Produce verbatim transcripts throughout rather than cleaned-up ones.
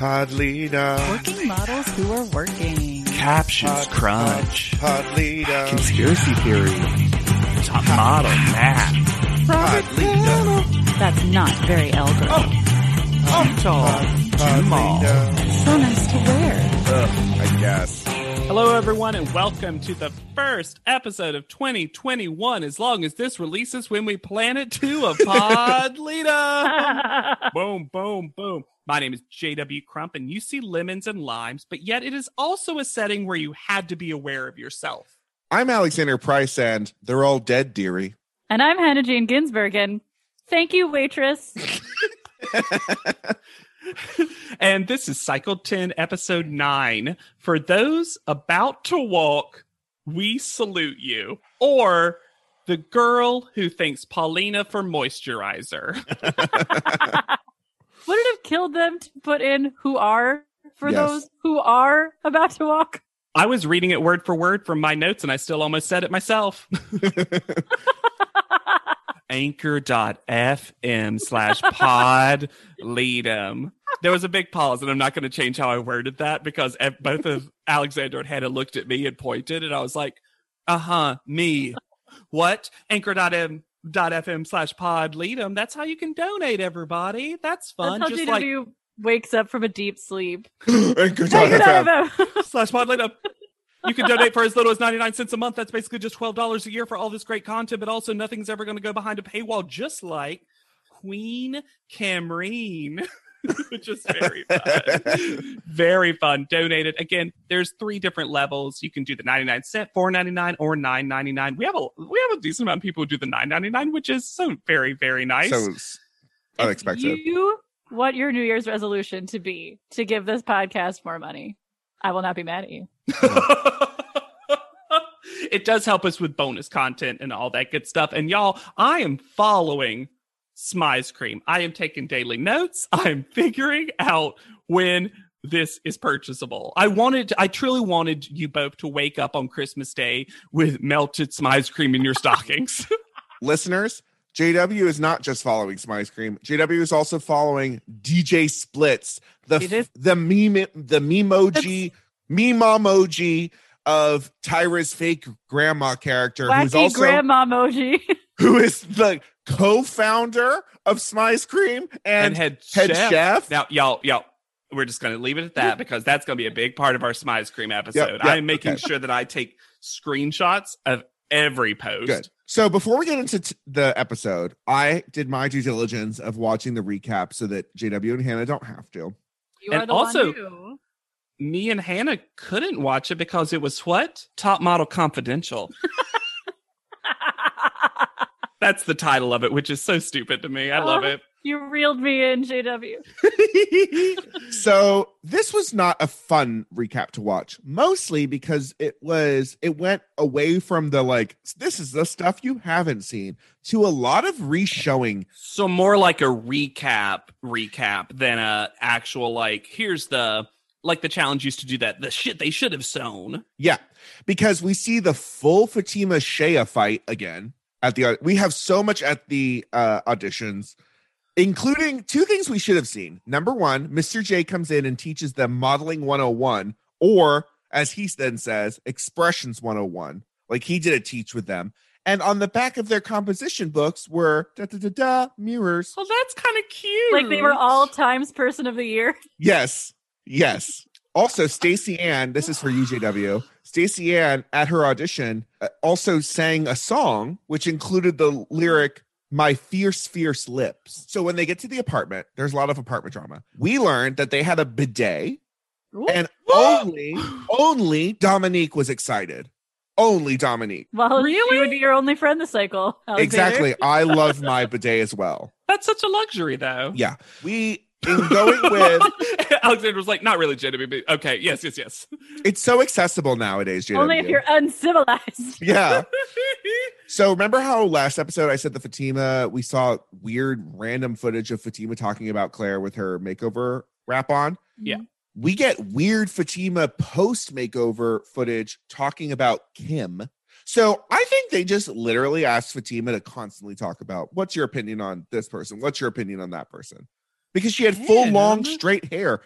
Pod leader. Working models who are working. Captions Pod, crunch. Pod, pod leader. Conspiracy theory. Top model math. Pod leader. That's not very elder. Oh. Oh, tall. Pod, pod Too small. leader. So nice to wear. Ugh, I guess. Hello, everyone, and welcome to the first episode of twenty twenty-one. As long as this releases when we plan it to, a pod leader. Boom, boom, boom. My name is J W Crump, and you see lemons and limes, but yet it is also a setting where you had to be aware of yourself. I'm Alexander Price, and they're all dead, dearie. And I'm Hannah Jane Ginsburg, and thank you, waitress. And this is Cycle ten, Episode nine. For those about to walk, we salute you. Or the girl who thanks Paulina for moisturizer. Would it have killed them to put in who are for Yes. those who are about to walk? I was reading it word for word from my notes, and I still almost said it myself. Anchor.fm slash pod leadem. There was a big pause, and I'm not going to change how I worded that because ev- both of Alexander and Hannah looked at me and pointed, and I was like, uh-huh, me. What? Anchor.fm slash pod leadem. That's how you can donate, everybody. That's fun. That's how Just J W like wakes up from a deep sleep. Anchor dot F M. slash pod leadem. You can donate for as little as ninety-nine cents a month. That's basically just twelve dollars a year for all this great content, but also nothing's ever going to go behind a paywall, just like Queen Camryn, which is very fun. Very fun. Donated. Again, there's three different levels. You can do the ninety-nine cent, four ninety-nine, or nine ninety-nine. We have a we have a decent amount of people who do the nine ninety-nine, which is so very, very nice. So it's unexpected. If you want your New Year's resolution to be to give this podcast more money, I will not be mad at you. It does help us with bonus content and all that good stuff. And y'all, I am following Smize Cream. I am taking daily notes. I'm figuring out when this is purchasable. I wanted, to, I truly wanted you both to wake up on Christmas Day with melted Smize Cream in your stockings. Listeners, J W is not just following Smize Cream. J W is also following D J Splits, the It is- the meme the memoji memoji of Tyra's fake grandma character, who's Wacky also grandma emoji. who is the co-founder of Smize Cream and, and head, head chef. chef. Now, y'all, y'all, we're just going to leave it at that because that's going to be a big part of our Smize Cream episode. Yep, yep, I'm making okay. sure that I take screenshots of every post. Good. So before we get into t- the episode, I did my due diligence of watching the recap so that J W and Hannah don't have to. You And are the also- one who. Me and Hannah couldn't watch it because it was what? Top Model Confidential. That's the title of it, which is so stupid to me. I love it. You reeled me in, J W. So this was not a fun recap to watch, mostly because it was it went away from the like this is the stuff you haven't seen to a lot of re-showing. So more like a recap recap than a actual like, here's the, like the challenge used to do that. The shit they should have sown. Yeah, because we see the full Fatima Shea fight again at the we have so much at the uh auditions, including two things we should have seen. Number one, Mister J comes in and teaches them modeling one oh one, or as he then says, expressions one oh one. Like he did a teach with them. And on the back of their composition books were da da da da mirrors. Well, that's kind of cute. Like they were all Times Person of the Year. Yes. Yes. Also, Stacey Ann, this is for you, J W. Stacey Ann at her audition uh, also sang a song which included the lyric "My Fierce, Fierce Lips." So when they get to the apartment, there's a lot of apartment drama. We learned that they had a bidet, Ooh. and only, only Dominique was excited. Only Dominique. Well, Really? she would be your only friend this cycle. Alexander. Exactly. I love my bidet as well. That's such a luxury, though. Yeah. We, in going with, Alexander was like, not really, J W, but okay, yes, yes, yes. it's so accessible nowadays, J W. Only if you're uncivilized. Yeah. So remember how last episode I said the Fatima, we saw weird random footage of Fatima talking about Claire with her makeover wrap on? Yeah. We get weird Fatima post makeover footage talking about Kim. So I think they just literally asked Fatima to constantly talk about what's your opinion on this person? What's your opinion on that person? Because she had full, Kim? long, straight hair.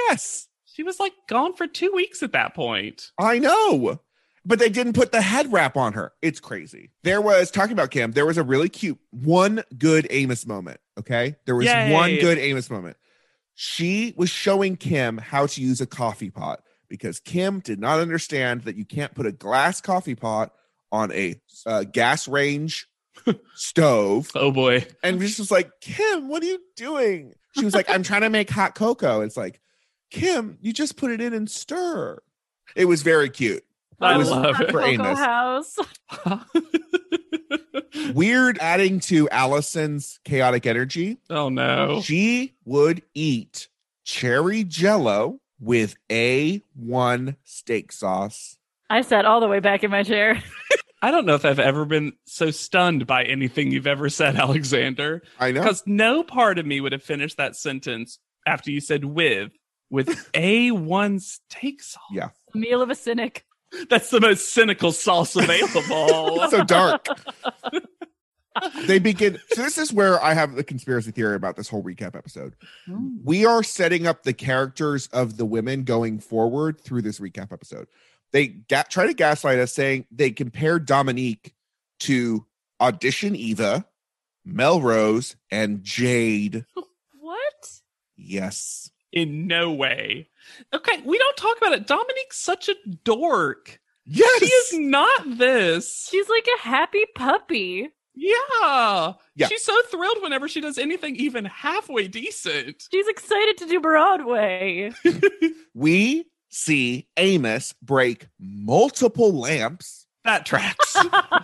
Yes, She was like gone for two weeks at that point. I know. But they didn't put the head wrap on her. It's crazy. There was, talking about Kim, there was a really cute, one good Amos moment, okay? There was Yay. one good Amos moment. She was showing Kim how to use a coffee pot because Kim did not understand that you can't put a glass coffee pot on a uh, gas range stove. Oh boy. And just was like, Kim, what are you doing? She was like, I'm trying to make hot cocoa. It's like, Kim, you just put it in and stir. It was very cute. I It was love it. for Cocoa Amos. House. Weird adding to Allison's chaotic energy. Oh no. She would eat cherry jello with A one steak sauce. I sat all the way back in my chair. I don't know if I've ever been so stunned by anything you've ever said, Alexander. I know. Because no part of me would have finished that sentence after you said with, with A one steak sauce. Yeah. Meal of a cynic. That's the most cynical sauce available. So dark. They begin. So this is where I have the conspiracy theory about this whole recap episode. We are setting up the characters of the women going forward through this recap episode. They ga- try to gaslight us, saying they compare Dominique to Audition Eva, Melrose, and Jade. What? Yes. In no way. Okay, we don't talk about it. Dominique's such a dork. Yes. She is not this. She's like a happy puppy. Yeah. Yeah. She's so thrilled whenever she does anything even halfway decent. She's excited to do Broadway. We see Amos break multiple lamps. That tracks.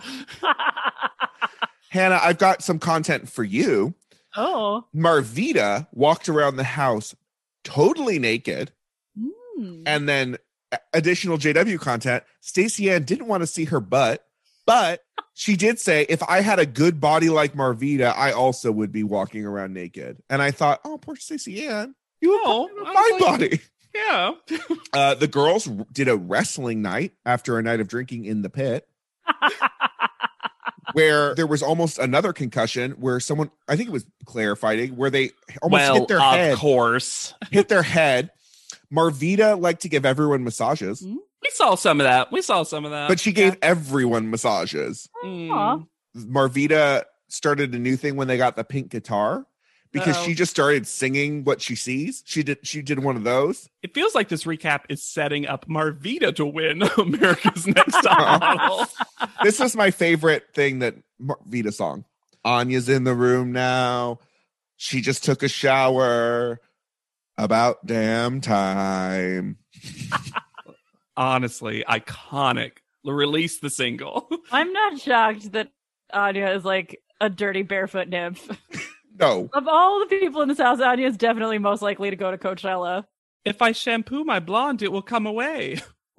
Hannah, I've got some content for you. Oh. Marvita walked around the house totally naked. Hmm. And then a- additional J W content. Stacey Ann didn't want to see her butt, but she did say, if I had a good body like Marvita, I also would be walking around naked. And I thought, oh, poor Stacey Ann. You Oh, have I my was like- body. Yeah. Uh, the girls did a wrestling night after a night of drinking in the pit, where there was almost another concussion where someone, I think it was Claire fighting, where they almost well, hit their of head. course. hit their head. Marvita liked to give everyone massages, We saw some of that. We saw some of that. but she gave everyone massages. Mm. Aw. Marvita started a new thing when they got the pink guitar because Uh-oh. she just started singing what she sees. She did she did one of those. It feels like this recap is setting up Marvita to win America's Next Top Model. This was my favorite thing that Marvita song. Anya's in the room now. She just took a shower. About damn time. Honestly, iconic. Release the single. I'm not shocked that Anya is like a dirty barefoot nymph. No. Of all the people in this house, Anya is definitely most likely to go to Coachella. If I shampoo my blonde, it will come away.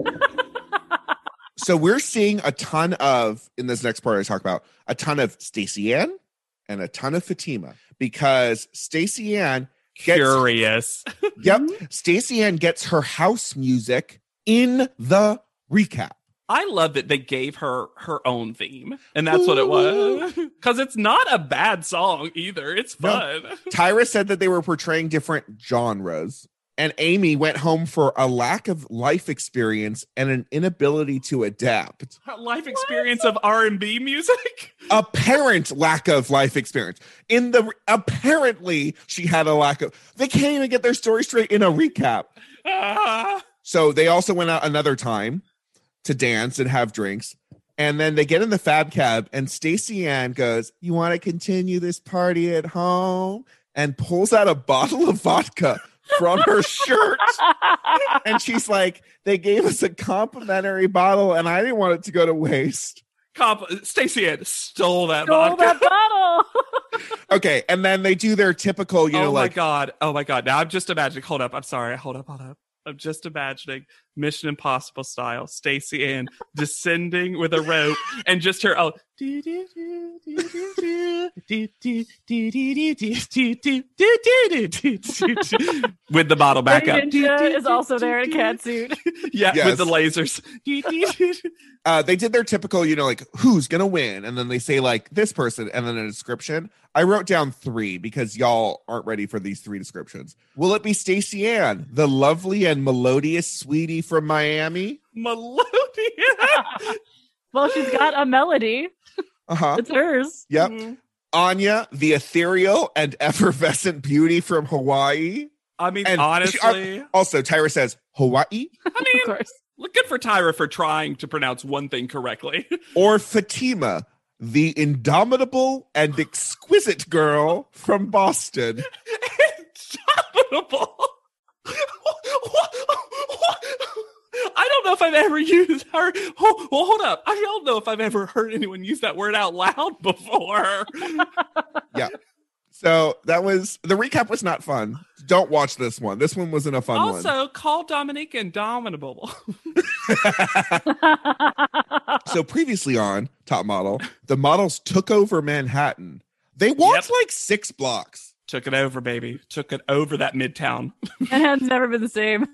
So we're seeing a ton of, in this next part I talk about, a ton of Stacey Ann and a ton of Fatima because Stacey Ann gets, Curious. yep, Stacey Ann gets her house music in the recap. I love that they gave her her own theme, and that's what it was. Because it's not a bad song either. It's No. fun. Tyra said that they were portraying different genres, and Amy went home for a lack of life experience and an inability to adapt. Her life experience of R and B music. Apparent lack of life experience. In the apparently she had a lack of. They can't even get their story straight in a recap. Ah. So they also went out another time to dance and have drinks. And then they get in the Fab Cab and Stacey Ann goes, "You want to continue this party at home?" And pulls out a bottle of vodka from her shirt. And she's like, "They gave us a complimentary bottle and I didn't want it to go to waste." Comp- Stacey Ann stole that Stole vodka. that bottle. Okay. And then they do their typical, you oh know, my like, god! Oh my god! Now I'm just imagining. Hold up! I'm sorry. Hold up! Hold up! I'm just imagining Mission Impossible style Stacey Ann descending with a rope and just her. Oh, With the bottle back up. Ninja is also there in a cat suit. Yeah, Yes. with the lasers. Uh, they did their typical, you know, like who's gonna win, and then they say like this person, and then a description. I wrote down three because y'all aren't ready for these three descriptions. Will it be Stacey Ann, the lovely and melodious sweetie from Miami? Melodious. Well, she's got a melody. Uh huh. It's hers. Yep. Mhm. Anya, the ethereal and effervescent beauty from Hawaii. I mean, And honestly, Also, Tyra says Hawaii I Of mean, course. look good for Tyra for trying to pronounce one thing correctly. or Fatima, the indomitable and exquisite girl from Boston. Indomitable. I don't know if I've ever used her. Oh, well, hold up. I don't know if I've ever heard anyone use that word out loud before. Yeah. So that was the recap was not fun. Don't watch this one. This one wasn't a fun Also, call Dominique indomitable. one. So previously on Top Model, the models took over Manhattan. They walked Yep. like six blocks. Took it over, baby. Took it over that midtown. Manhattan's never been the same.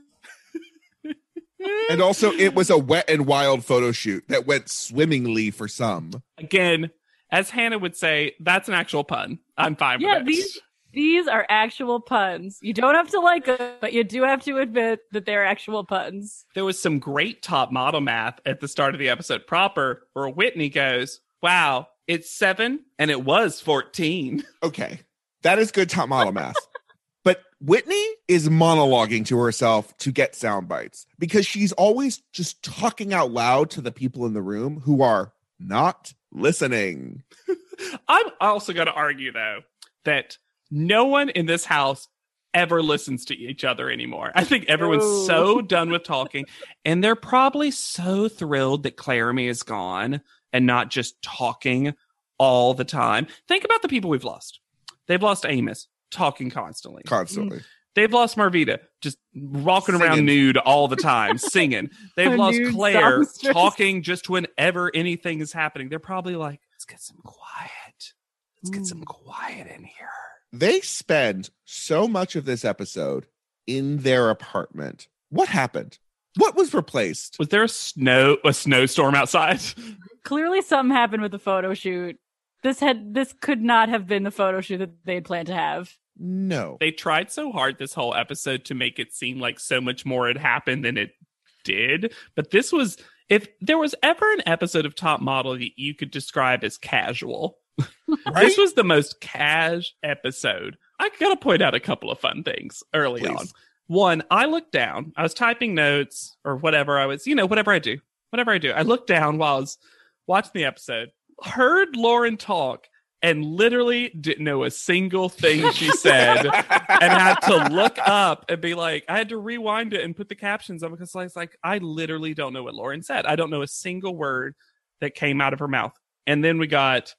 And also it was a wet and wild photo shoot that went swimmingly for some. Again, as Hannah would say, that's an actual pun. I'm fine Yeah, with it. these these are actual puns. You don't have to like them, but you do have to admit that they're actual puns. There was some great top model math at the start of the episode proper where Whitney goes, wow, it's seven and it was fourteen. Okay. That is good Top Model math. But Whitney is monologuing to herself to get sound bites because she's always just talking out loud to the people in the room who are not listening. I'm also going to argue, though, that no one in this house ever listens to each other anymore. I think everyone's Oh. so done with talking, and they're probably so thrilled that Claramy is gone and not just talking all the time. Think about the people we've lost. They've lost Amos, talking constantly. Constantly. They've lost Marvita, just walking around Singing. nude all the time, singing. They've A lost nude Claire, songstress. talking just whenever anything is happening. They're probably like, let's get some quiet. Let's get some quiet in here. They spend so much of this episode in their apartment. What happened? What was replaced? Was there a snow a snowstorm outside? Clearly something happened with the photo shoot. This had this could not have been the photo shoot that they had planned to have. No. They tried so hard this whole episode to make it seem like so much more had happened than it did. But this was, if there was ever an episode of Top Model that you could describe as casual, Right? this was the most cash episode. I gotta point out a couple of fun things early Please. on. One, I looked down. I was typing notes or whatever I was, you know, whatever I do. Whatever I do. I looked down while I was watching the episode, heard Lauren talk, and literally didn't know a single thing she said and had to look up and be like, I had to rewind it and put the captions on because I was like, I literally don't know what Lauren said. I don't know a single word that came out of her mouth. And then we got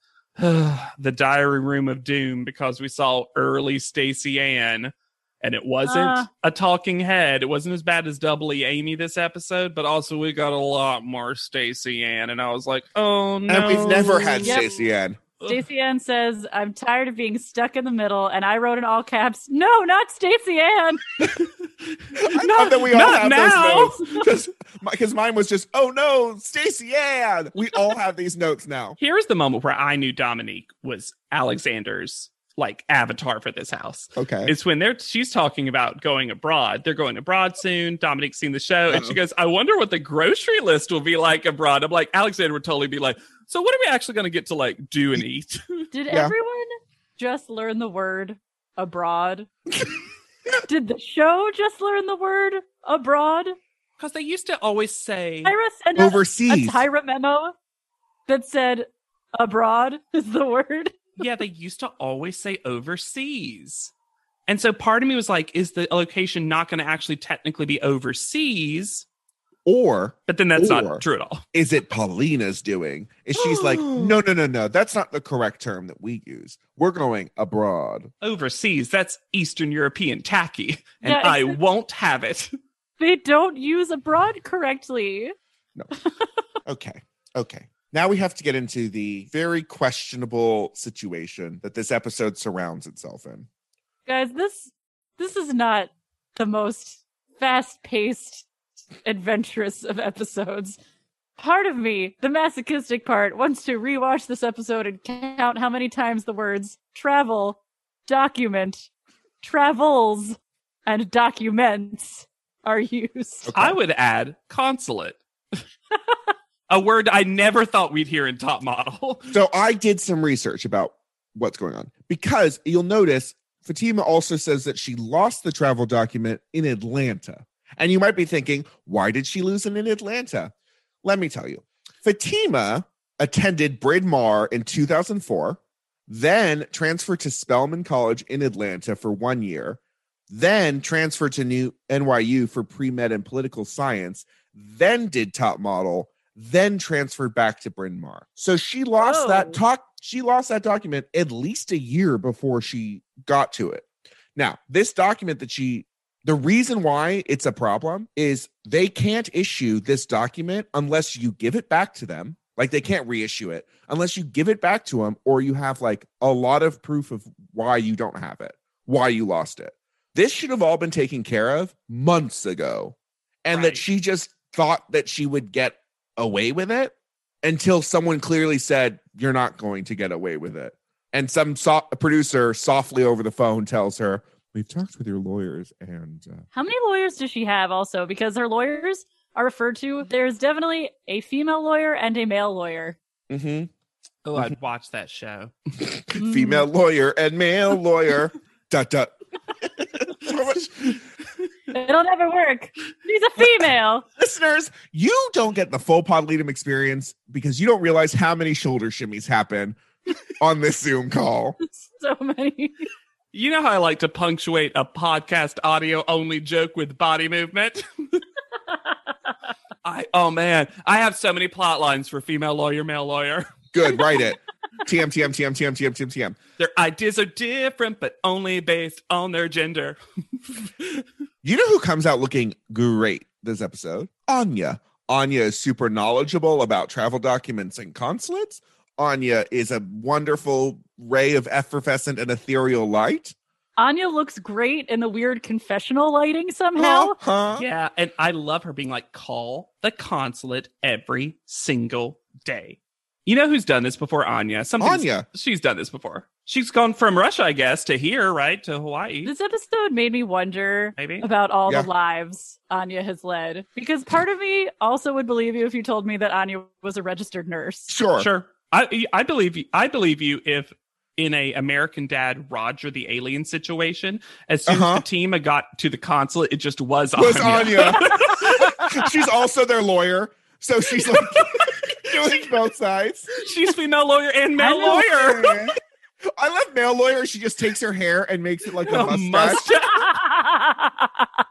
the diary room of doom because we saw early Stacey Ann, and it wasn't Uh. a talking head. It wasn't as bad as Double E Amy this episode, but also we got a lot more Stacey Ann, and I was like, oh no. And we've never had Yep. Stacey Ann. Stacey Ann says, I'm tired of being stuck in the middle, and I wrote in all caps, no, not Stacey Ann. I love that we all not have now. those notes. Because mine was just, oh no, Stacey Ann. We all have these notes now. Here's the moment where I knew Dominique was Alexander's like avatar for this house. Okay. It's when they're she's talking about going abroad. They're going abroad soon. Dominique's seen the show, and she Uh-oh. goes, I wonder what the grocery list will be like abroad. I'm like, Alexander would totally be like, so what are we actually going to get to like do and eat? Did Yeah. everyone just learn the word abroad? Did the show just learn the word abroad? Because they used to always say, Tyra sent out a Overseas. Tyra memo that said abroad is the word. yeah, they used to always say overseas. And so part of me was like, is the location not going to actually technically be overseas? Or But then that's Or- not true at all. is it Paulina's doing? Is she's like, no, no, no, no. That's not the correct term that we use. We're going abroad. Overseas, that's Eastern European tacky, and Yeah, I it's- won't have it. They don't use abroad correctly. Okay. Okay. Now we have to get into the very questionable situation that this episode surrounds itself in. Guys, this this is not the most fast-paced, adventurous of episodes. Part of me, the masochistic part, wants to rewatch this episode and count how many times the words travel, document, travels, and documents are used. Okay. I would add consulate. A word I never thought we'd hear in Top Model. So I did some research about what's going on, because you'll notice Fatima also says that she lost the travel document in Atlanta. And you might be thinking, why did she lose it in Atlanta? Let me tell you. Fatima attended Bryn Mawr in two thousand four, then transferred to Spelman College in Atlanta for one year, then transferred to New N Y U for pre-med and political science, then did Top Model, then transferred back to Bryn Mawr. So she lost Whoa. that talk. She lost that document at least a year before she got to it. Now, this document that she, the reason why it's a problem is they can't issue this document unless you give it back to them. Like, they can't reissue it unless you give it back to them, or you have like a lot of proof of why you don't have it, why you lost it. This should have all been taken care of months ago. And Right. that she just thought that she would get away with it until someone clearly said, you're not going to get away with it. And some so- producer softly over the phone tells her, we've talked with your lawyers and uh, How many lawyers does she have also? Because her lawyers are referred to, there's definitely a female lawyer and a male lawyer. mhm. Oh, I'd watch that show. female lawyer and male lawyer. dot, dot. So much- It'll never work. She's a female. Listeners, you don't get the full Podleadum experience because you don't realize how many shoulder shimmies happen on this Zoom call. So many. You know how I like to punctuate a podcast audio only joke with body movement? I oh man, I have so many plot lines for female lawyer, male lawyer. Good, write it. T M, T M, T M, T M, T M, T M, T M. Their ideas are different, but only based on their gender. You know who comes out looking great this episode? Anya. Anya is super knowledgeable about travel documents and consulates. Anya is a wonderful ray of effervescent and ethereal light. Anya looks great in the weird confessional lighting somehow. Huh? Yeah, and I love her being like, call the consulate every single day. You know who's done this before? Anya. Something's- Anya. She's done this before. She's gone from Russia, I guess, to here, right? To Hawaii. This episode made me wonder Maybe. about all Yeah. the lives Anya has led. Because part of me also would believe you if you told me that Anya was a registered nurse. Sure. Sure. I I believe you. I believe you if in a American Dad Roger the Alien situation, as soon Uh-huh. as Fatima got to the consulate, it just was, Was Anya. Anya. She's also their lawyer. So she's like doing both sides. She's female lawyer and male I know. lawyer. I love male lawyer. She just takes her hair and makes it like a A mustache. mustache.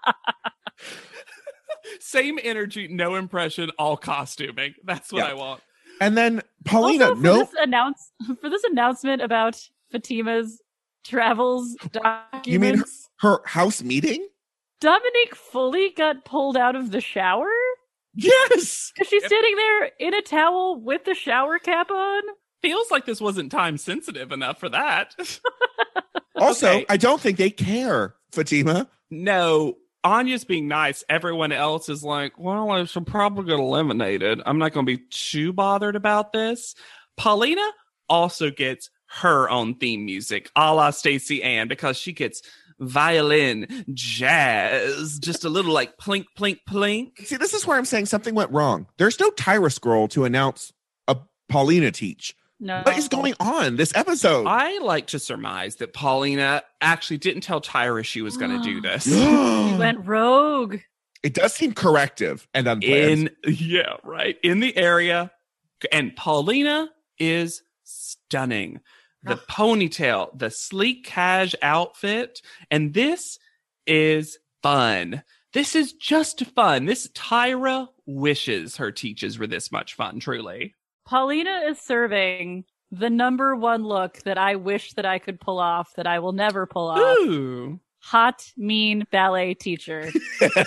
Same energy, no impression, all costuming. That's what Yeah. I want. And then Paulina, Also, for no, this announce for this announcement about Fatima's travels documents, You mean her house meeting? Dominique fully got pulled out of the shower Yes. because she's sitting there in a towel with the shower cap on. Feels like this wasn't time sensitive enough for that. Also, Okay. I don't think they care, Fatima. No, Anya's being nice. Everyone else is like, well, I should probably get eliminated. I'm not going to be too bothered about this. Paulina also gets her own theme music, a la Stacey Ann, because she gets violin, jazz, just a little like plink, plink, plink. See, this is where I'm saying something went wrong. There's no Tyra scroll to announce a Paulina teach. No, What is going on this episode? I like to surmise that Paulina actually didn't tell Tyra she was going to do this. She went rogue. It does seem corrective and unplanned. In yeah, right. In the area. And Paulina is stunning. The ponytail, the sleek cash outfit, and this is fun. This is just fun. This Tyra wishes her teachers were this much fun, truly. Paulina is serving the number one look that I wish that I could pull off that I will never pull off. Ooh. Hot, mean ballet teacher.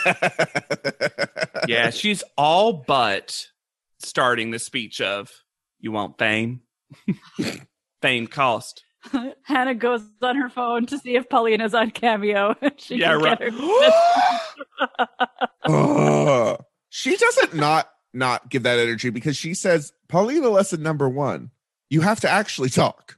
Yeah, she's all but starting the speech of You want fame? Fame cost. Hannah goes on her phone to see if Paulina's on Cameo. She Yeah, can right. get her. Ugh. She doesn't not not give that energy because she says, Paulina lesson number one, you have to actually talk.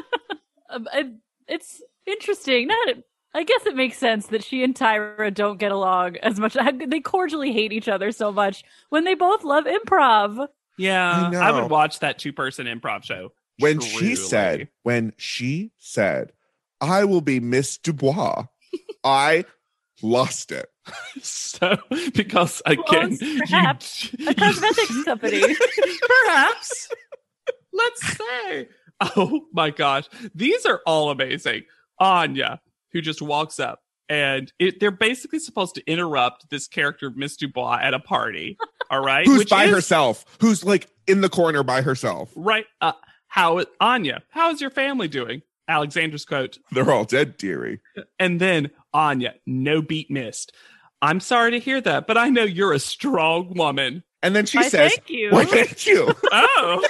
Um, I- it's interesting. Not, I guess it makes sense that she and Tyra don't get along as much. They cordially hate each other so much when they both love improv. Yeah, I I, know. would watch that two-person improv show. When Truly. she said, when she said, I will be Miss Dubois, I lost it. So, because again, Close, perhaps. you, A cosmetics company. perhaps. Let's say. Oh my gosh, these are all amazing. Anya, who just walks up, and it, they're basically supposed to interrupt this character of Miss Dubois at a party. All right, Who's Which by is- herself, who's like in the corner by herself. Right. Uh, how Anya? How is your family doing? Alexandra's quote. They're all dead, dearie. And then Anya, no beat missed. I'm sorry to hear that, but I know you're a strong woman. And then she Why, says, thank you. why, thank you. Oh.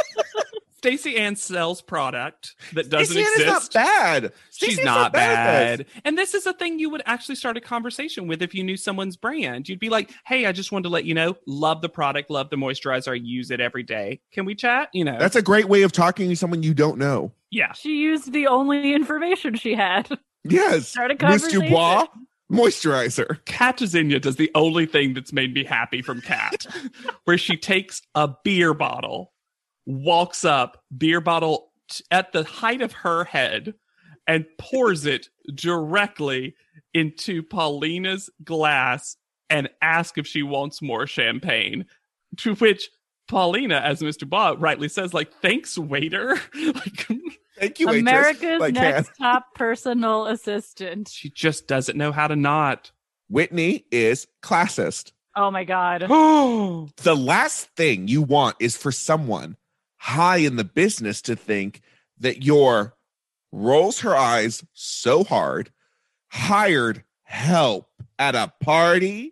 Stacey Ann sells product that doesn't Stacey Ann is exist. not bad. Stacey She's Ann's not bad. bad. And this is a thing you would actually start a conversation with if you knew someone's brand. You'd be like, hey, I just wanted to let you know, love the product, love the moisturizer. I use it every day. Can we chat? You know, That's a great way of talking to someone you don't know. yeah. She used the only information she had. Yes. Start a Miss conversation. Dubois, moisturizer. Kat Zinnia does the only thing that's made me happy from Kat, where she takes a beer bottle, walks up, beer bottle t- at the height of her head, and pours it directly into Paulina's glass and asks if she wants more champagne. To which Paulina, as Mister Bob rightly says, like, thanks, waiter. Like, Thank you, waitress. America's Like, next top personal assistant. she just doesn't know how to not. Whitney is classist. Oh my god. Oh, The last thing you want is for someone high in the business to think that you're rolls her eyes so hard, hired help at a party.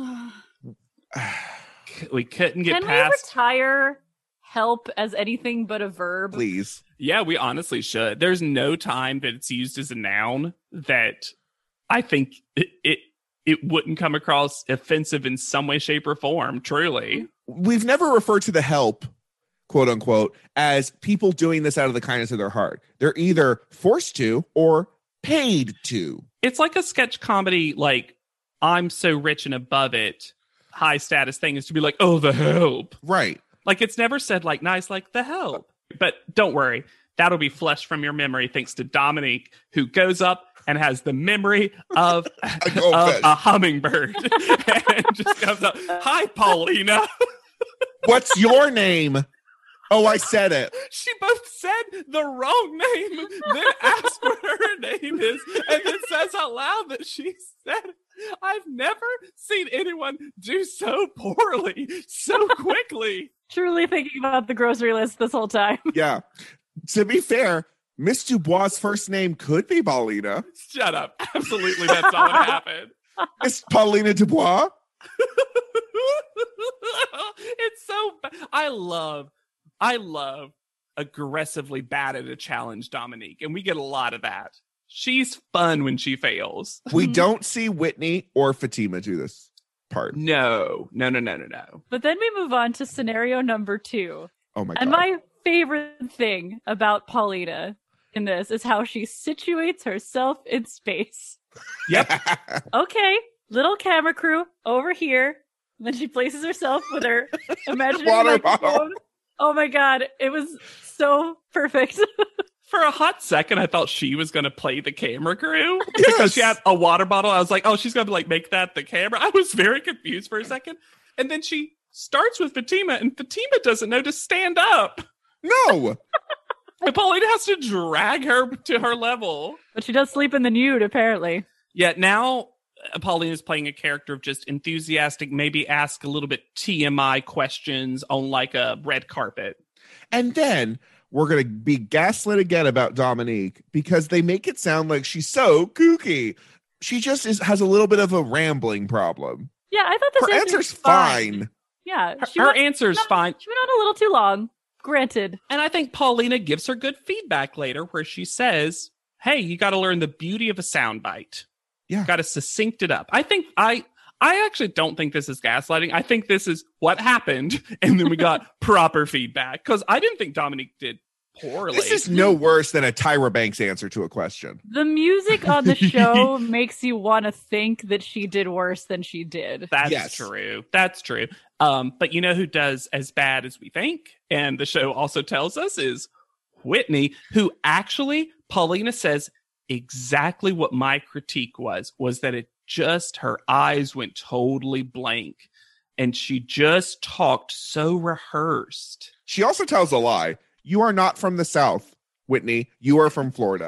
we couldn't get Can we past. retire help as anything but a verb? Please. Yeah, we honestly should. There's no time that it's used as a noun that I think it, it it wouldn't come across offensive in some way, shape, or form. Truly. We've never referred to the help, quote unquote, as people doing this out of the kindness of their heart. They're either forced to or paid to. It's like a sketch comedy, like, I'm so rich and above it, high status thing is to be like, oh, the help. Right. Like, it's never said like nice, like the help. But don't worry, that'll be flushed from your memory thanks to Dominique, who goes up and has the memory of, A of goldfish. a hummingbird and just comes up, hi, Paulina. What's your name? Oh, I said it. She both said the wrong name, then asked what her name is, and then says out loud that she said, I've never seen anyone do so poorly, so quickly. Truly thinking about the grocery list this whole time. Yeah. To be fair, Miss Dubois' first name could be Paulina. Shut up. Absolutely, that's not what happened. Miss Paulina Dubois. It's so ba- I love, I love aggressively bad at a challenge, Dominique, and we get a lot of that. She's fun when she fails. We don't see Whitney or Fatima do this part. No, no, no, no, no, no. But then we move on to scenario number two. Oh my And god. my favorite thing about Paulina in this is how she situates herself in space. Yep. Okay, little camera crew over here. And then she places herself with her imaginary Water bottle. microphone. Oh my god, it was so perfect. For a hot second, I thought she was going to play the camera crew Yes. because she had a water bottle. I was like, oh, she's going to like make that the camera. I was very confused for a second. And then she starts with Fatima, and Fatima doesn't know to stand up. No. And Paulina has to drag her to her level. But she does sleep in the nude, apparently. Yet now, uh, Paulina is playing a character of just enthusiastic, maybe ask a little bit T M I questions on like a red carpet. And then we're going to be gaslit again about Dominique because they make it sound like she's so kooky. She just is has a little bit of a rambling problem. Yeah, I thought this Her answer answer's was fine. fine. Yeah, Her, she her went, answer's no, fine. she went on a little too long. Granted. And I think Paulina gives her good feedback later where she says, hey, you got to learn the beauty of a soundbite. Yeah. Got to succinct it up. I think I I actually don't think this is gaslighting. I think this is what happened. And then we got proper feedback because I didn't think Dominique did poorly. This is no worse than a Tyra Banks answer to a question. The music on the show makes you want to think that she did worse than she did. That's Yes. true. That's true. Um, but you know who does as bad as we think? And the show also tells us is Whitney, who actually, Paulina says exactly what my critique was, was that it just, her eyes went totally blank. And she just talked so rehearsed. She also tells a lie. You are not from the South, Whitney. You are from Florida.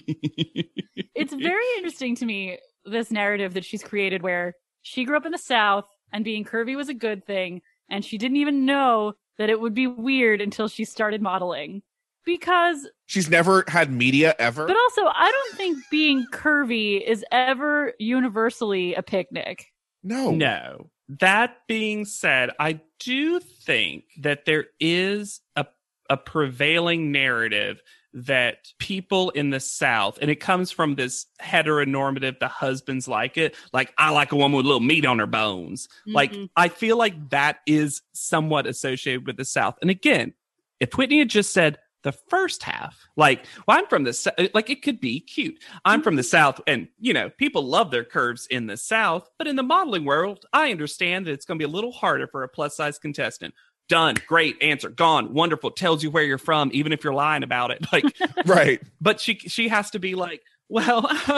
It's very interesting to me, this narrative that she's created where she grew up in the South and being curvy was a good thing. And she didn't even know that it would be weird until she started modeling. Because... She's never had media ever. But also, I don't think being curvy is ever universally a picnic. No. No. That being said, I do think that there is a a prevailing narrative that people in the South, and it comes from this heteronormative, the husbands like it, like, I like a woman with a little meat on her bones. Mm-hmm. Like, I feel like that is somewhat associated with the South. And again, if Whitney had just said the first half, like, well, I'm from the South, like, it could be cute. I'm from the South, and, you know, people love their curves in the South, but in the modeling world, I understand that it's going to be a little harder for a plus-size contestant. Done. Great answer. Gone. Wonderful. Tells you where you're from, even if you're lying about it. Like, Right. But she she has to be like, well,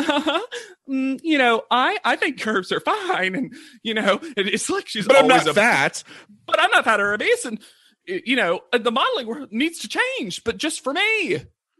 mm, you know, I I think curves are fine, and you know, it, it's like she's But I'm always not a, fat. but I'm not fat or obese, and you know, the modeling world needs to change, but just for me.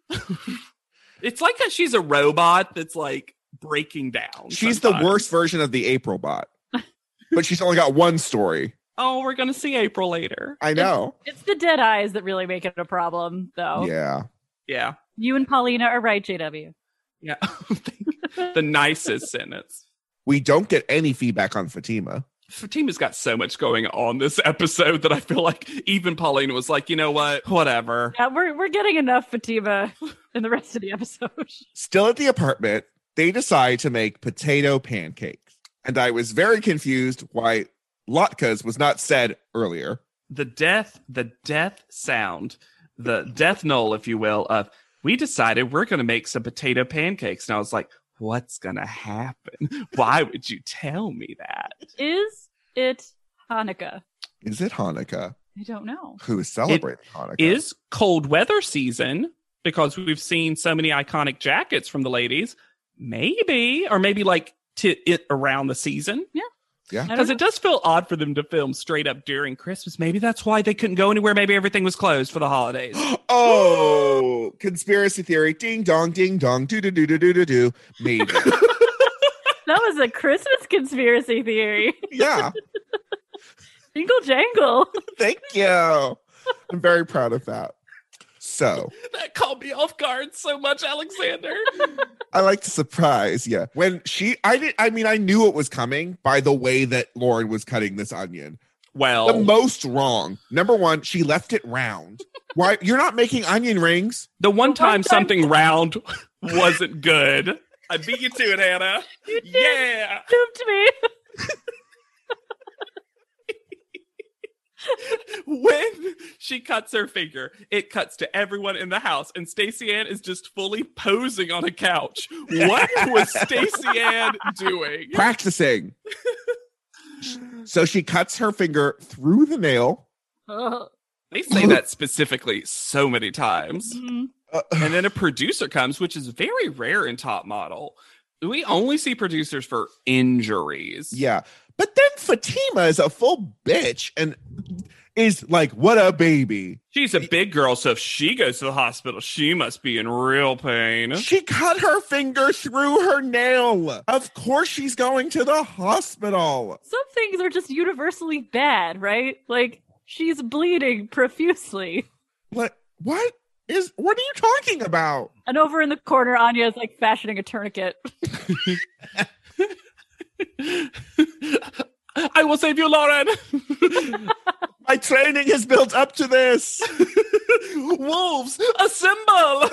It's like a, she's a robot that's like breaking down. She's sometimes. the worst version of the April bot. But she's only got one story. Oh, we're gonna see April later. I know. It's the dead eyes that really make it a problem, though. Yeah. Yeah, You and Paulina are right, J W. yeah. The nicest sentence. We don't get any feedback on Fatima. Fatima's got so much going on this episode that I feel like even Paulina was like, you know what? Whatever. Yeah, we're we're getting enough Fatima in the rest of the episode. Still at the apartment, they decide to make potato pancakes. And I was very confused why latkes was not said earlier. The death, the death sound, the death knoll, if you will, of we decided we're going to make some potato pancakes. And I was like, what's going to happen? Why would you tell me that? Is it Hanukkah? Is it Hanukkah? I don't know. Who is celebrating Hanukkah? Is cold weather season because we've seen so many iconic jackets from the ladies. Maybe, or maybe like to it around the season. Yeah. Yeah. I don't Because know. it does feel odd for them to film straight up during Christmas. Maybe that's why they couldn't go anywhere. Maybe everything was closed for the holidays. Oh, conspiracy theory. Ding dong, ding dong, do do do do do do do. Maybe. That was a Christmas conspiracy theory. Yeah. Jingle jangle. Thank you. I'm very proud of that. So That caught me off guard so much, Alexander. I like to surprise you. When she, I did, I mean, I knew it was coming by the way that Lauren was cutting this onion. Well, The most wrong. Number one, she left it round. Why? You're not making onion rings. the one The time one time- something round wasn't good. I beat you to it, Hannah. You did. Yeah. Duped me. When she cuts her finger, it cuts to everyone in the house, and Stacey Ann is just fully posing on a couch. What was Stacey Ann doing? Practicing. So she cuts her finger through the nail. Ugh. They say that specifically so many times. Mhm. Uh, And then a producer comes, which is very rare in Top Model. We only see producers for injuries. yeah. But then Fatima is a full bitch and is like, what a baby. She's a big girl, so if she goes to the hospital, she must be in real pain. She cut her finger through her nail. Of course she's going to the hospital. Some things are just universally bad, right? Like, she's bleeding profusely. What? What is, what are you talking about? And over in the corner, Anya is like fashioning a tourniquet. I will save you, Lauren. My training has built up to this. wolves, assemble!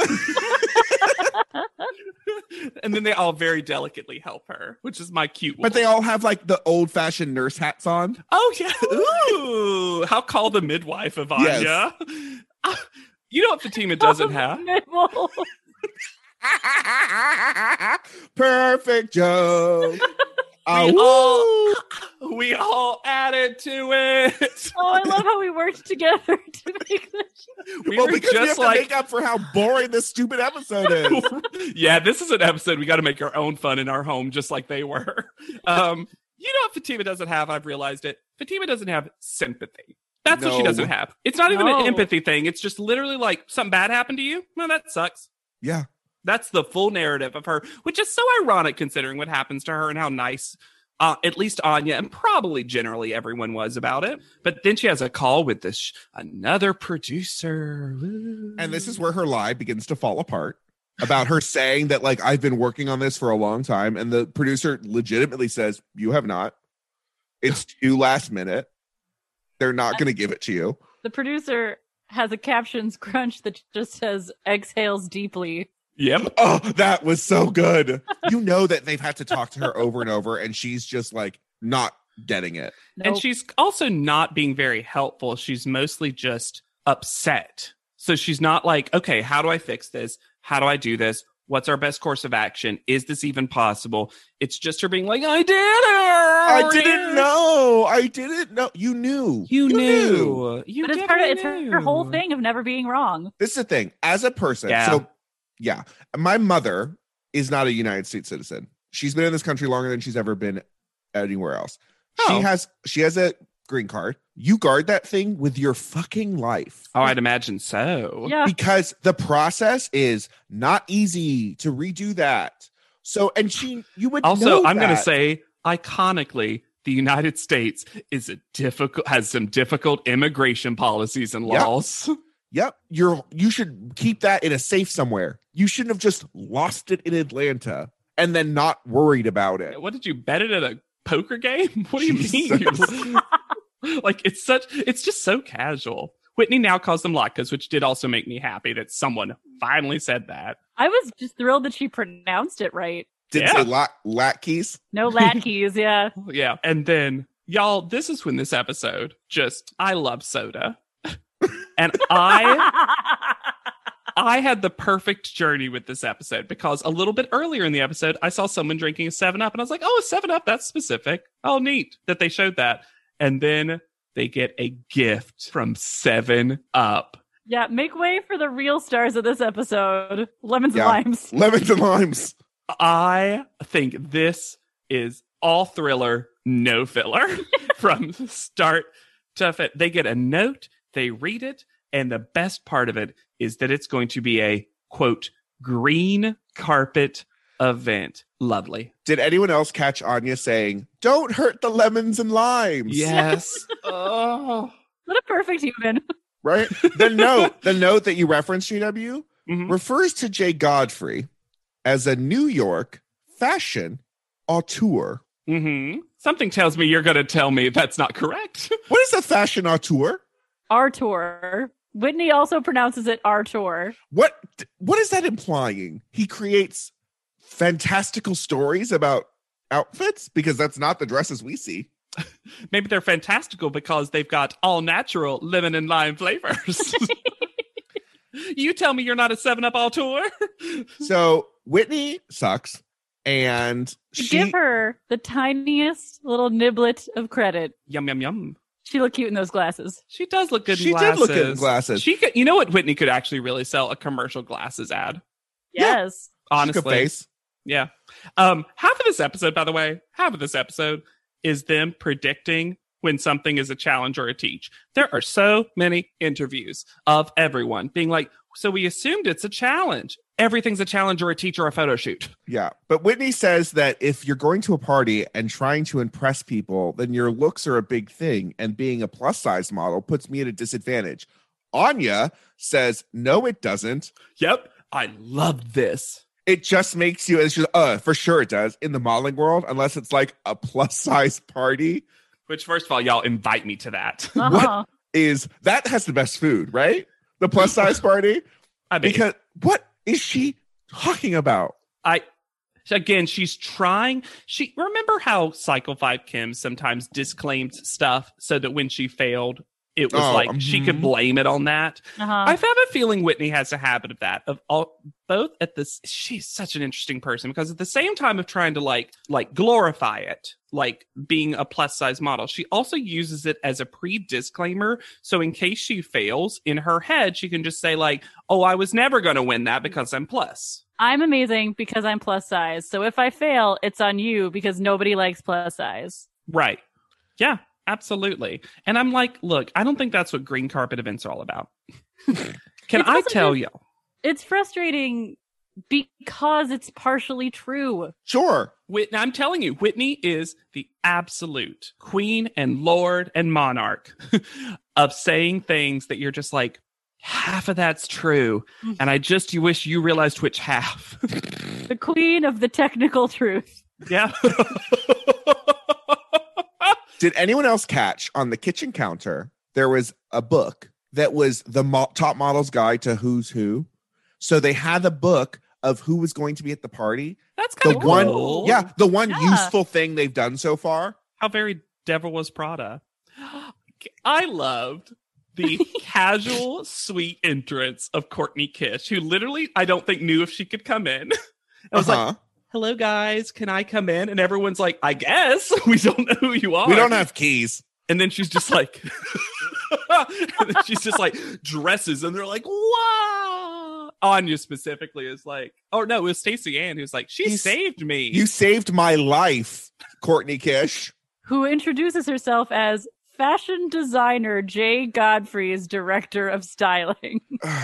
And then they all very delicately help her, which is my cute wolf. But they all have like the old-fashioned nurse hats on. Oh, yeah. Ooh. How call the midwife of Anya. Yes. Uh, you know what Fatima doesn't have? Mid-wolf. Perfect joke. Uh, We woo. all, we all added to it. Oh, I love how we worked together to make this. We well, were because we have just to like, make up for how boring this stupid episode is. yeah, this is an episode we got to make our own fun in our home, just like they were. Um, you know what Fatima doesn't have? I've realized it. Fatima doesn't have sympathy. That's what she No. doesn't have. It's not even No. an empathy thing. It's just literally like something bad happened to you. Well, that sucks. Yeah. That's the full narrative of her, which is so ironic considering what happens to her and how nice, uh, at least Anya and probably generally everyone was about it. But then she has a call with this sh- another producer. Woo. And this is where her lie begins to fall apart about her saying that, like, I've been working on this for a long time. And the producer legitimately says, you have not. It's too last minute. They're not going to give it to you. The producer has a captions crunch that just says exhales deeply. Yep. Oh, that was so good. You know that they've had to talk to her over and over, and she's just like not getting it. And Nope. she's also not being very helpful. She's mostly just upset. So she's not like, okay, how do I fix this? How do I do this? What's our best course of action? Is this even possible? It's just her being like, I did it. I didn't know. I didn't know. You knew. You, knew. You But it's part of it's definitely her, her whole knew. thing of never being wrong. This is the thing. As a person, Yeah. so yeah, my mother is not a United States citizen. She's been in this country longer than she's ever been anywhere else. She Oh. has she has a green card. You guard that thing with your fucking life. Oh, I'd imagine so. Yeah. Because the process is not easy to redo that. So, and she, you would Also, know I'm going to that. say, iconically, the United States is a difficult has some difficult immigration policies and Yep. laws. Yep, you're you should keep that in a safe somewhere. You shouldn't have just lost it in Atlanta and then not worried about it. What did you bet it at a poker game? What do you Jesus. mean? Like it's such it's just so casual. Whitney now calls them latkes, which did also make me happy that someone finally said that. I was just thrilled that she pronounced it right. Did Yeah. say lat, lat keys? No latkes, yeah. Yeah. And then y'all, this is when this episode just I love soda. And I I had the perfect journey with this episode because a little bit earlier in the episode, I saw someone drinking a seven up and I was like, oh, a seven up, that's specific. Oh, neat that they showed that. And then they get a gift from seven up. Yeah, make way for the real stars of this episode. Lemons Yeah. and limes. Lemons and limes. I think this is all thriller, no filler from start to fit. They get a note, they read it, and the best part of it is that it's going to be a, quote, green carpet event. Lovely. Did anyone else catch Anya saying, don't hurt the lemons and limes? Yes. Oh. What a perfect human. Right? The note, the note that you referenced, G W, Mhm. refers to Jay Godfrey as a New York fashion auteur. Mm-hmm. Something tells me you're going to tell me that's not correct. What is a fashion auteur? Artur. Whitney also pronounces it Artur. What what is that implying? He creates fantastical stories about outfits? Because that's not the dresses we see. Maybe they're fantastical because they've got all natural lemon and lime flavors. You tell me you're not a seven up all tour. So Whitney sucks, and To she give her the tiniest little niblet of credit. Yum, yum, yum. She looked cute in those glasses. She does look good in She did glasses. look good in glasses. She could, you know what Whitney could actually really sell? A commercial glasses ad. Yeah. Yes. Honestly. Good face. Yeah. Um, half of this episode, by the way, half of this episode is them predicting when something is a challenge or a teach. There are so many interviews of everyone being like, so we assumed it's a challenge. Everything's a challenge or a teach or a photo shoot. Yeah. But Whitney says that if you're going to a party and trying to impress people, then your looks are a big thing. And being a plus size model puts me at a disadvantage. Anya says, no, it doesn't. Yep. I love this. It just makes you, it's just, uh, for sure it does in the modeling world, unless it's like a plus size party. Which, first of all, y'all invite me to that. Uh-huh. Is that has the best food, right? The plus size party? I mean, Because what is she talking about? I again, she's trying. She remember how Cycle Five Kim sometimes disclaimed stuff so that when she failed, it was Oh, like she could mhm. blame it on that. Uh-huh. I have a feeling Whitney has a habit of that. Of all both at this, she's such an interesting person because at the same time of trying to like like glorify it, like being a plus size model, she also uses it as a pre disclaimer. So in case she fails, in her head, she can just say like, "Oh, I was never going to win that because I'm plus." I'm amazing because I'm plus size. So if I fail, it's on you because nobody likes plus size. Right? Yeah. Absolutely. And I'm like, look, I don't think that's what green carpet events are all about. Can It's I also tell just- you? It's frustrating because it's partially true. Sure. Whit- I'm telling you, Whitney is the absolute queen and lord and monarch of saying things that you're just like, half of that's true. And I just you wish you realized which half. The queen of the technical truth. Yeah. Did anyone else catch on the kitchen counter, there was a book that was the mo- top model's guide to who's who. So they had a book of who was going to be at the party. That's The kind of one, cool. yeah, the one Yeah. useful thing they've done so far. How very Devil was Prada. I loved the casual, sweet entrance of Courtney Kish, who literally, I don't think knew if she could come in. I was like, Uh-huh. hello, guys. Can I come in? And everyone's like, I guess. We don't know who you are. We don't have keys. And then she's just like, and then she's just like dresses, and they're like, wow. Anya specifically is like, oh no, it was Stacey Ann who's like, she You s- saved me. You saved my life, Courtney Kish. Who introduces herself as fashion designer Jay Godfrey's director of styling.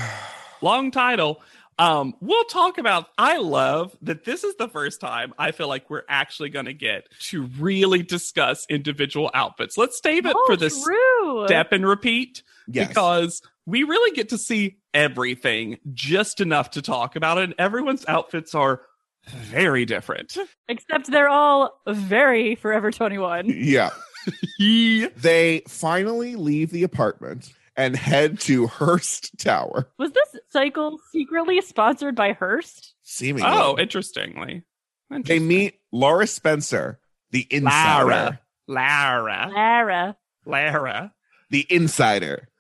Long title. Um, we'll talk about. I love that this is the first time I feel like we're actually going to get to really discuss individual outfits. Let's save it Oh, for this true. step and repeat Yes. because we really get to see everything just enough to talk about it. And everyone's outfits are very different. Except they're all very Forever twenty-one. Yeah. Yeah. They finally leave the apartment and head to Hearst Tower. Was this cycle secretly sponsored by Hearst? Seemingly. Oh, interestingly. They Interesting. meet Laura Spencer, the insider. Lara. Lara. Lara. Lara. The insider.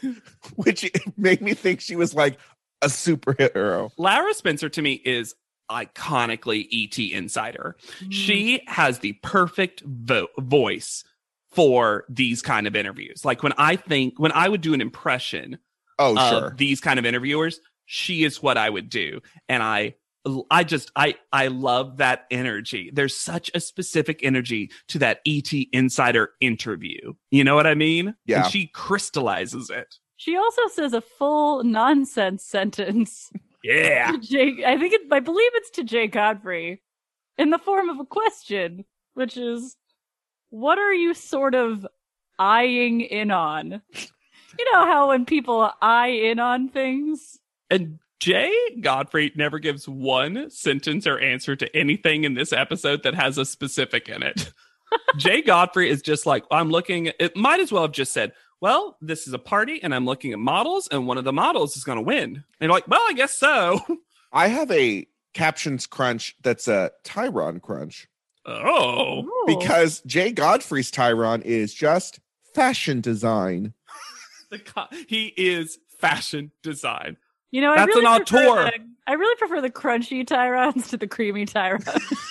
Which made me think she was like a superhero. Lara Spencer to me is iconically E T Insider. She has the perfect vo- voice for these kind of interviews. Like when I think, when I would do an impression Oh, of sure. these kind of interviewers, she is what I would do. And I, I just, I, I love that energy. There's such a specific energy to that E T Insider interview. You know what I mean? Yeah. And she crystallizes it. She also says a full nonsense sentence. Yeah. to Jay, I think it, I believe it's to Jay Godfrey in the form of a question, which is, what are you sort of eyeing in on? You know how when people eye in on things? And Jay Godfrey never gives one sentence or answer to anything in this episode that has a specific in it. Jay Godfrey is just like, I'm looking, it might as well have just said, well, this is a party and I'm looking at models and one of the models is going to win. And you're like, well, I guess so. I have a captions crunch that's a Tyron crunch Oh. Ooh. because Jay Godfrey's Tyron is just fashion design. The co- he is fashion design. You know, I That's really an prefer auteur. the, I really prefer the crunchy Tyrons to the creamy Tyrons.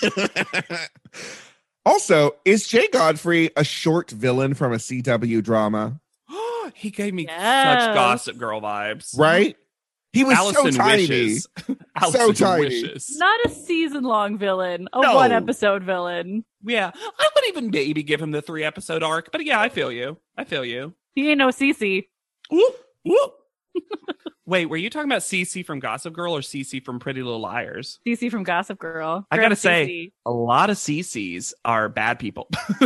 Also, is Jay Godfrey a short villain from a C W drama? He gave me Yes. such Gossip Girl vibes. Right? He was Allison so tiny. Wishes. Allison tiny. Wishes. Not a season long villain, a No. one episode villain. Yeah, I would even maybe give him the three episode arc, but yeah, I feel you. I feel you. He ain't no Cece. Whoop, whoop. Wait, were you talking about Cece from Gossip Girl or Cece from Pretty Little Liars? Cece from Gossip Girl. I Grab gotta say, Cece. a lot of Cece's are bad people.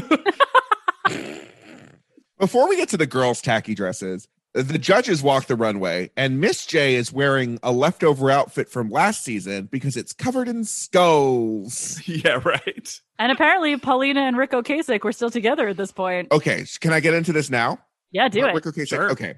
Before we get to the girls' tacky dresses, the judges walk the runway, and Miss J is wearing a leftover outfit from last season because it's covered in skulls. Yeah, right. And apparently Paulina and Rick Ocasek were still together at this point. Okay, can I get into this now? Yeah, do about it. Rick Ocasek? Sure. Okay.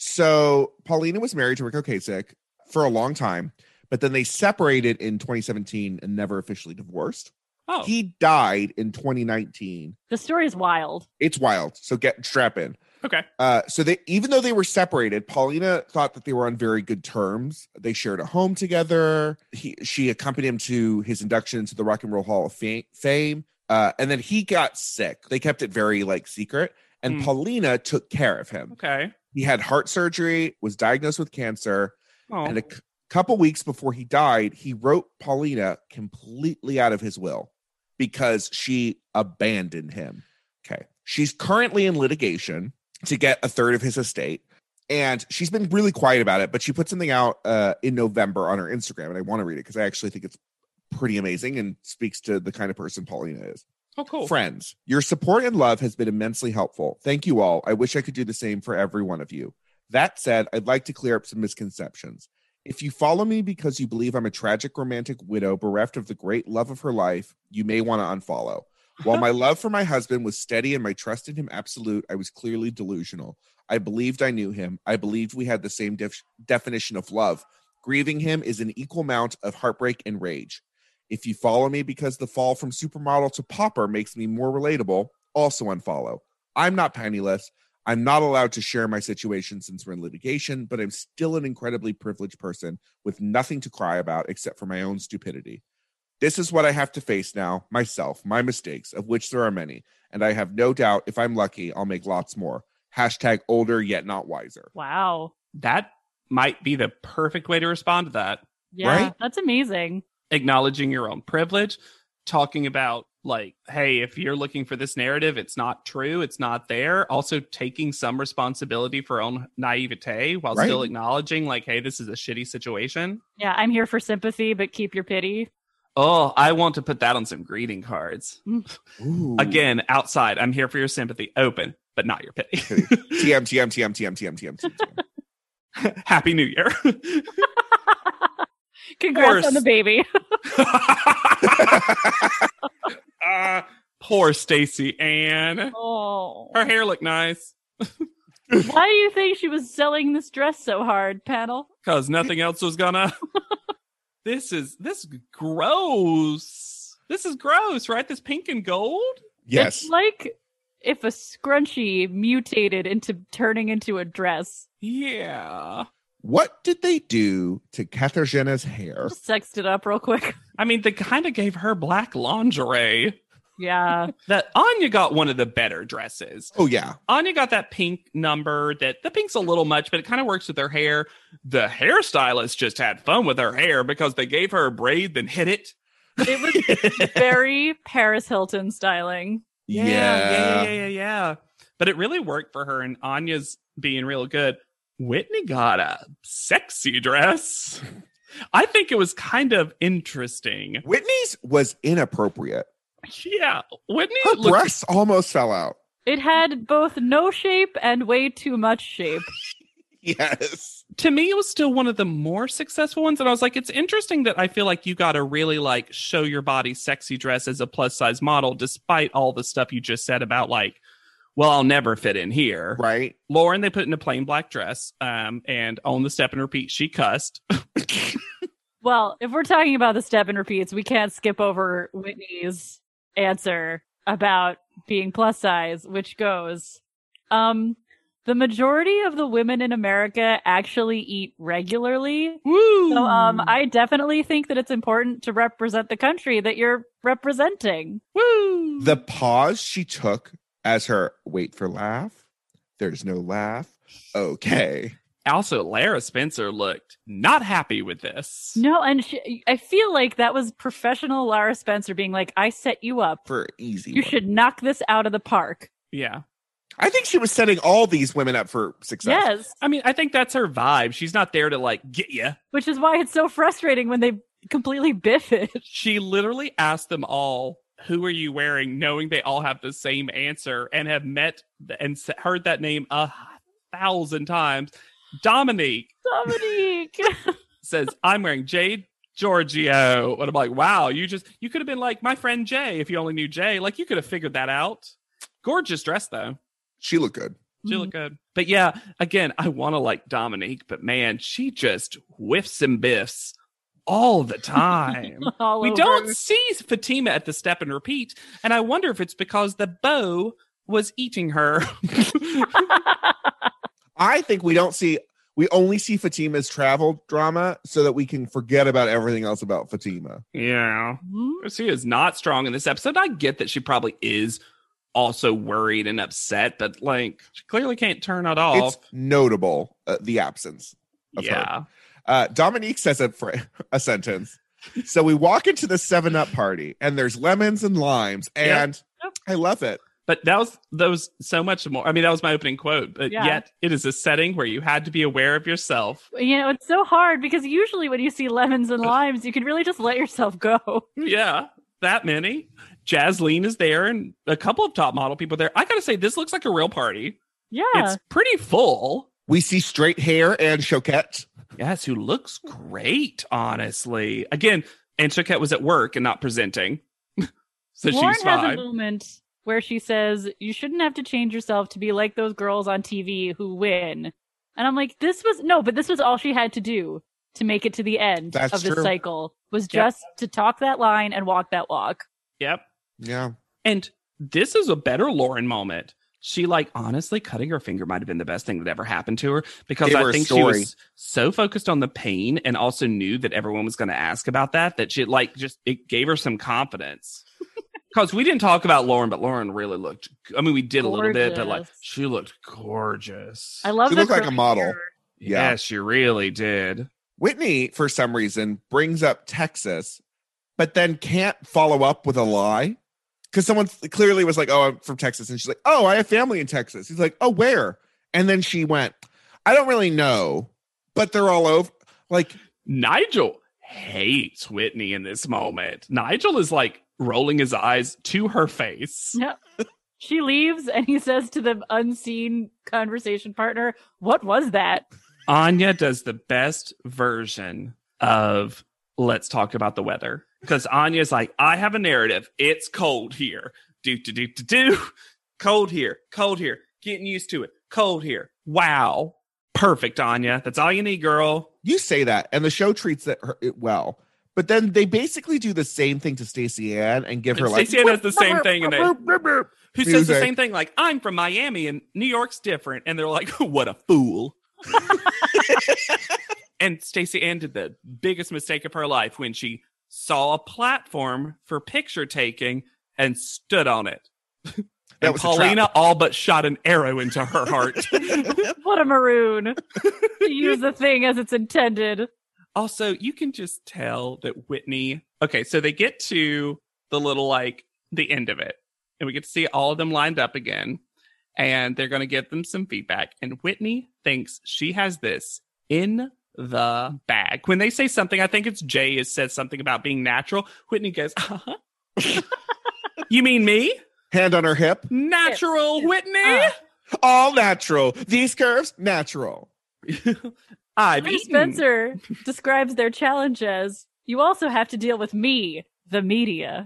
So Paulina was married to Rick Ocasek for a long time, but then they separated in twenty seventeen and never officially divorced. Oh, He died in twenty nineteen. The story is wild. It's wild. So get strap in. okay. Uh, so they, even though they were separated, Paulina thought that they were on very good terms. They shared a home together. He, she accompanied him to his induction into the Rock and Roll Hall of Fa- Fame. Uh, and then he got sick. They kept it very like secret. And Hmm. Paulina took care of him. Okay. He had heart surgery, was diagnosed with cancer, Oh, and a c- couple weeks before he died, he wrote Paulina completely out of his will because she abandoned him. Okay. She's currently in litigation to get a third of his estate. And she's been really quiet about it, but she put something out uh, in November on her Instagram. And I want to read it because I actually think it's pretty amazing and speaks to the kind of person Paulina is. oh, cool. Friends, your support and love has been immensely helpful. Thank you all. I wish I could do the same for every one of you. That said, I'd like to clear up some misconceptions. If you follow me because you believe I'm a tragic romantic widow bereft of the great love of her life, you may want to unfollow. While my love for my husband was steady and my trust in him absolute, I was clearly delusional. I believed I knew him. I believed we had the same def- definition of love. Grieving him is an equal amount of heartbreak and rage. If you follow me because the fall from supermodel to pauper makes me more relatable, also unfollow. I'm not penniless. I'm not allowed to share my situation since we're in litigation, but I'm still an incredibly privileged person with nothing to cry about except for my own stupidity. This is what I have to face now, myself, my mistakes, of which there are many, and I have no doubt if I'm lucky, I'll make lots more. Hashtag older yet not wiser. Wow. That might be the perfect way to respond to that. Yeah, Right? that's amazing. Acknowledging your own privilege, talking about like, hey, if you're looking for this narrative, it's not true, it's not there. Also taking some responsibility for own naivete while Right. still acknowledging like, hey, this is a shitty situation. Yeah, I'm here for sympathy, but keep your pity. Oh, I want to put that on some greeting cards. Ooh. Again, outside, I'm here for your sympathy, open, but not your pity. T M, T M, T M, T M, T M, T M, T M. Happy New Year. Congrats course. on the baby. uh, poor Stacy Ann. Oh. Her hair looked nice Why do you think she was selling this dress so hard, panel? because nothing else was gonna. This is this is gross. This is gross, right? This pink and gold. Yes. It's like if a scrunchie mutated into turning into a dress. Yeah. What did they do to Katarzyna's hair? Just sexed it up real quick. I mean, they kind of gave her black lingerie. Yeah. That Anya got one of the better dresses. Oh, yeah. Anya got that pink number that the pink's a little much, but it kind of works with her hair. The hairstylist just had fun with her hair because they gave her a braid, then hit it. It was very Paris Hilton styling. Yeah, yeah, yeah, yeah, yeah. But it really worked for her, and Anya's being real good. Whitney got a sexy dress. I think it was kind of interesting. Whitney's was inappropriate. Yeah, Whitney Her looked breasts almost fell out. It had both no shape and way too much shape. Yes. to me, it was still one of the more successful ones. And I was like, it's interesting that I feel like you got to really like show your body sexy dress as a plus size model, despite all the stuff you just said about like, well, I'll never fit in here. Right. Lauren, they put in a plain black dress um, and on the step and repeat, she cussed. Well, if we're talking about the step and repeats, we can't skip over Whitney's answer about being plus size, which goes, um, the majority of the women in America actually eat regularly. Woo! So um, I definitely think that it's important to represent the country that you're representing. Woo! The pause she took as her wait for laugh. There's no laugh. Okay. Also, Lara Spencer looked not happy with this. No, and she, I feel like that was professional Lara Spencer being like, I set you up. For easy. You one. should knock this out of the park. Yeah. I think she was setting all these women up for success. Yes. I mean, I think that's her vibe. She's not there to like get you. Which is why it's so frustrating when they completely biff it. She literally asked them all, who are you wearing, knowing they all have the same answer and have met and heard that name a thousand times. Dominique Dominique. says, I'm wearing Jade Giorgio. And I'm like, wow, you just, you could have been like my friend Jay if you only knew Jay. Like, you could have figured that out. Gorgeous dress, though. She looked good. She looked good. But yeah, again, I want to like Dominique, but man, she just whiffs and biffs all the time. All we over. don't see Fatima at the step and repeat. And I wonder if it's because the bow was eating her. I think we don't see, we only see Fatima's travel drama so that we can forget about everything else about Fatima. Yeah. Mhm. She is not strong in this episode. I get that she probably is also worried and upset, but like she clearly can't turn it off. It's notable, uh, the absence of her. Yeah. Uh, Dominique says a, fr- a sentence. So we walk into the seven up party and there's lemons and limes and Yep. I love it. But that was that was so much more. I mean, that was my opening quote. But Yeah. yet, it is a setting where you had to be aware of yourself. You know, it's so hard because usually when you see lemons and limes, you can really just let yourself go. Yeah, that many. Jasleen is there, and a couple of top model people there. I gotta say, this looks like a real party. Yeah. It's pretty full. We see straight hair and Choquette. Yes, who looks great, honestly. Again, and Choquette was at work and not presenting, so Lauren she's has fine. a moment where she says, you shouldn't have to change yourself to be like those girls on T V who win. And I'm like, this was, no, but this was all she had to do to make it to the end That's of the true. cycle, was Yep. just to talk that line and walk that walk. Yep. Yeah. And this is a better Lauren moment. She, like, honestly, cutting her finger might have been the best thing that ever happened to her because Gave her I a think she story. was so focused on the pain and also knew that everyone was going to ask about that, that she, like, just, it gave her some confidence. Because we didn't talk about Lauren, but Lauren really looked, I mean, we did a little bit, but, like, Gorgeous. she looked gorgeous. I love She the looked like a curly model. hair. Yeah. Yes, she really did. Whitney, for some reason, brings up Texas, but then can't follow up with a lie. Because someone clearly was like, oh, I'm from Texas. And she's like, oh, I have family in Texas. He's like, oh, where? And then she went, I don't really know, but they're all over. Like, Nigel hates Whitney in this moment. Nigel is, like, rolling his eyes to her face. Yeah. She leaves and he says to the unseen conversation partner, what was that? Anya does the best version of let's talk about the weather. Because Anya's like, I have a narrative. It's cold here. Do, do, do, do, do. Cold here. Cold here. Getting used to it. Cold here. Wow. Perfect, Anya. That's all you need, girl. you say that, and the show treats it, her, it well. But then they basically do the same thing to Stacey Ann and give her like Stacey Ann does the same thing, and they, who says the Music. same thing like, I'm from Miami and New York's different. And they're like, what a fool. And Stacey Ann did the biggest mistake of her life when she saw a platform for picture taking and stood on it. That And was a Paulina trap. all but shot an arrow into her heart. What a maroon. To use the thing as it's intended. Also, you can just tell that Whitney. Okay, so they get to the little, like, the end of it, and we get to see all of them lined up again, and they're going to give them some feedback. And Whitney thinks she has this in the bag. When they say something, I think it's Jay has said something about being natural. Whitney goes, uh-huh. You mean me? Hand on her hip. Natural, Whitney? Ah. All natural. These curves, natural. I've Lee eaten. Spencer describes their challenge as, you also have to deal with me, the media.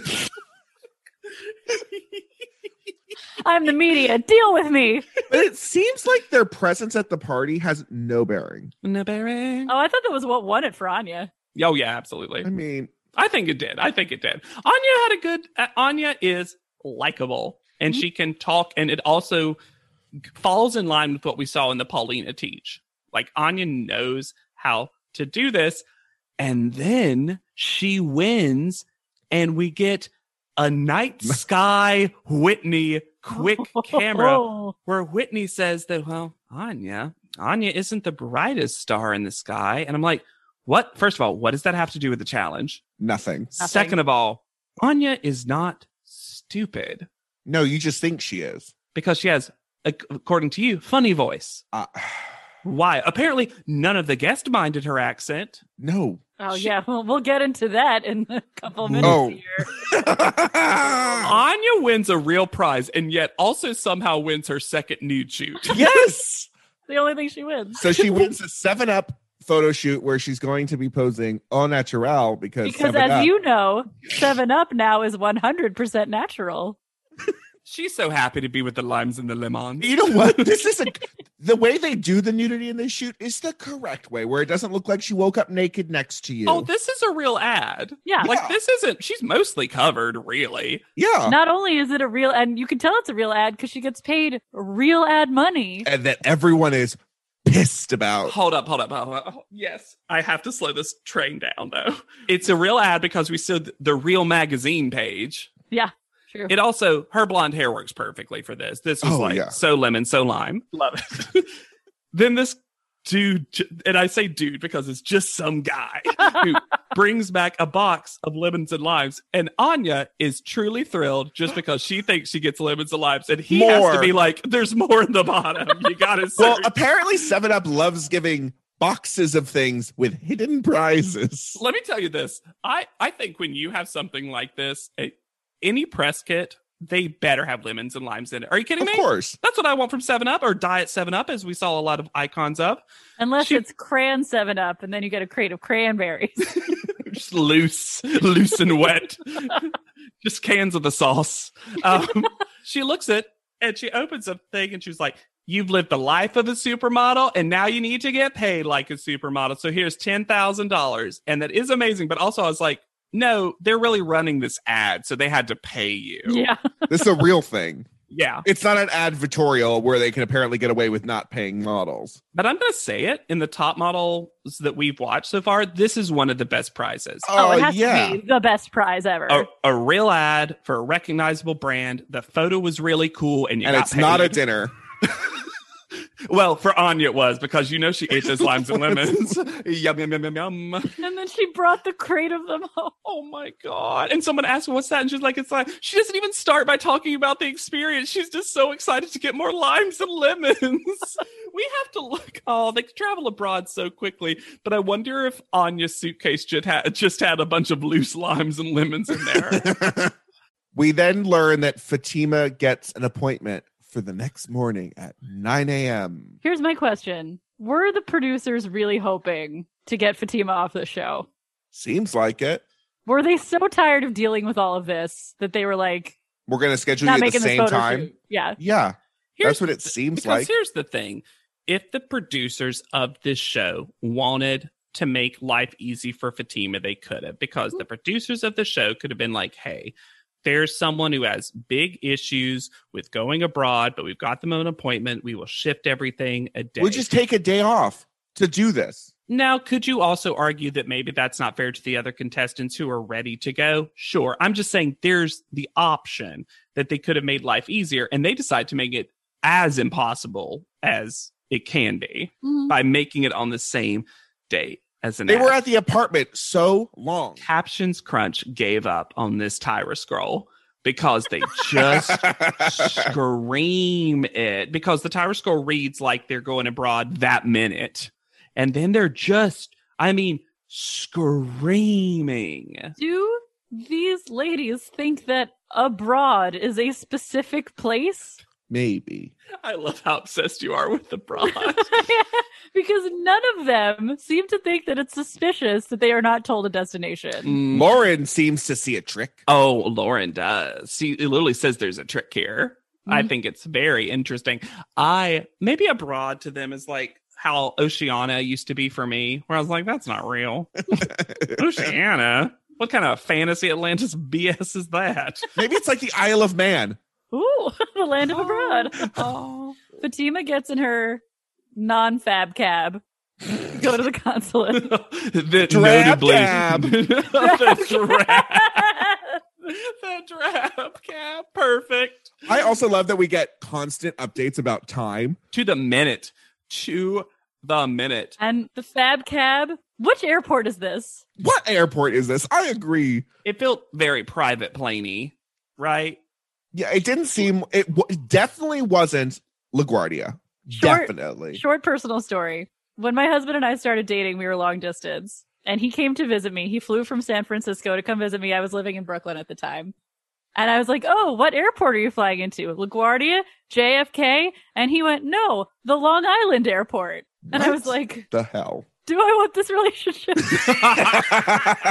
I'm the media. Deal with me. But it seems like their presence at the party has no bearing. No bearing. Oh, I thought that was what won it for Anya. Oh, yeah, absolutely. I mean, I think it did. I think it did. Anya had a good. Uh, Anya is likable, and Mhm. she can talk, and it also falls in line with what we saw in the Paulina teach. Like Anya knows how to do this, and then she wins, and we get a night sky Whitney quick camera Oh. where Whitney says that, well, Anya, Anya isn't the brightest star in the sky, and I'm like, what? First of all, what does that have to do with the challenge? nothing. Nothing. Second of all, Anya is not stupid No, you just think she is. because she has, ac- according to you, funny voice. Uh, Why? Apparently, none of the guests minded her accent. no. Oh, She- yeah. Well, we'll get into that in a couple minutes Oh. here. Anya wins a real prize and yet also somehow wins her second nude shoot. Yes. The only thing she wins. So she wins a seven up photo shoot where she's going to be posing au naturel because, Because seven as up, you know, seven up now is one hundred percent natural. She's so happy to be with the limes and the lemons. You know what? This is a the way they do the nudity in this shoot is the correct way, where it doesn't look like she woke up naked next to you. Oh, this is a real ad. Yeah. Like Yeah. this isn't. She's mostly covered, really. Yeah. Not only is it a real, and you can tell it's a real ad because she gets paid real ad money. And that everyone is pissed about. Hold up, hold up, hold up. Oh, yes, I have to slow this train down though. It's a real ad because we saw the real magazine page. Yeah, true. It also, her blonde hair works perfectly for this. This was Oh, like yeah. so lemon, so lime. Love it. Then this dude, and I say dude because it's just some guy who brings back a box of lemons and limes. And Anya is truly thrilled just because she thinks she gets lemons and limes. And he has More. to be like, there's more in the bottom. You got to Well, apparently seven up loves giving boxes of things with hidden prizes. Let me tell you this. I, I think when you have something like this, a, any press kit, they better have lemons and limes in it. Are you kidding Of me? course. That's what I want from seven up or Diet seven up, as we saw a lot of icons of. Unless she- it's cran seven up, and then you get a crate of cranberries. Just loose, loose and wet. Just cans of the sauce. Um, she looks at and she opens a thing and she's like, you've lived the life of a supermodel and now you need to get paid like a supermodel. So here's ten thousand dollars. And that is amazing. But also I was like, no, they're really running this ad. So they had to pay you. Yeah. This is a real thing. Yeah. It's not an advertorial where they can apparently get away with not paying models. But I'm going to say it, in the top models that we've watched so far, this is one of the best prizes. Oh, it Oh, has yeah. to be the best prize ever. A, a real ad for a recognizable brand. The photo was really cool, and you And got it's not a paid. dinner. Well, for Anya it was, because you know she ate those limes and lemons. Yum, yum, yum, yum, yum. And then she brought the crate of them home. Oh my God. And someone asked her, what's that? And she's like, it's like, she doesn't even start by talking about the experience. She's just so excited to get more limes and lemons. We have to look. Oh, they travel abroad so quickly. But I wonder if Anya's suitcase just had, just had a bunch of loose limes and lemons in there. We then learn that Fatima gets an appointment for the next morning at nine a.m. Here's my question. Were the producers really hoping to get Fatima off the show? Seems like it. Were they so tired of dealing with all of this that they were like, We're going to schedule not you at the making this same photo time. shoot? Yeah. Yeah, Here's that's what the it th- seems because like. here's the thing. If the producers of this show wanted to make life easy for Fatima, they could have, because the producers of the show could have been like, hey, there's someone who has big issues with going abroad, but we've got them on an appointment. We will shift everything a day. We'll just take a day off to do this. Now, could you also argue that maybe that's not fair to the other contestants who are ready to go? Sure. I'm just saying there's the option that they could have made life easier, and they decide to make it as impossible as it can be Mhm. by making it on the same date as an They ad. were at the apartment so long. Captions Crunch gave up on this Tyra scroll because they just scream it, because the Tyra scroll reads like they're going abroad that minute. And then they're just, I mean, screaming. Do these ladies think that abroad is a specific place? Maybe. I love how obsessed you are with the broad. Because none of them seem to think that it's suspicious that they are not told a destination. Mm. Lauren seems to see a trick. Oh, Lauren does. See, it literally says there's a trick here. I Mhm. think it's very interesting. I maybe abroad to them is like how Oceania used to be for me, where I was like, that's not real. Oceania? What kind of fantasy Atlantis B S is that? Maybe it's like the Isle of Man. Ooh, the land of abroad. Oh. Fatima gets in her non-fab cab to go to the consulate. the Drab notably, cab. the drab, the drab cab, perfect. I also love that we get constant updates about time. To the minute, to the minute. And the fab cab, which airport is this? What airport is this? I agree. It felt very private planey, right? Yeah, it didn't seem. It, w- it definitely wasn't LaGuardia. Short- Definitely. Short personal story. When my husband and I started dating, we were long distance. And he came to visit me. He flew from San Francisco to come visit me. I was living in Brooklyn at the time. And I was like, oh, what airport are you flying into? LaGuardia? J F K? And he went, no, the Long Island airport. And I What was like, the hell? do I want this relationship?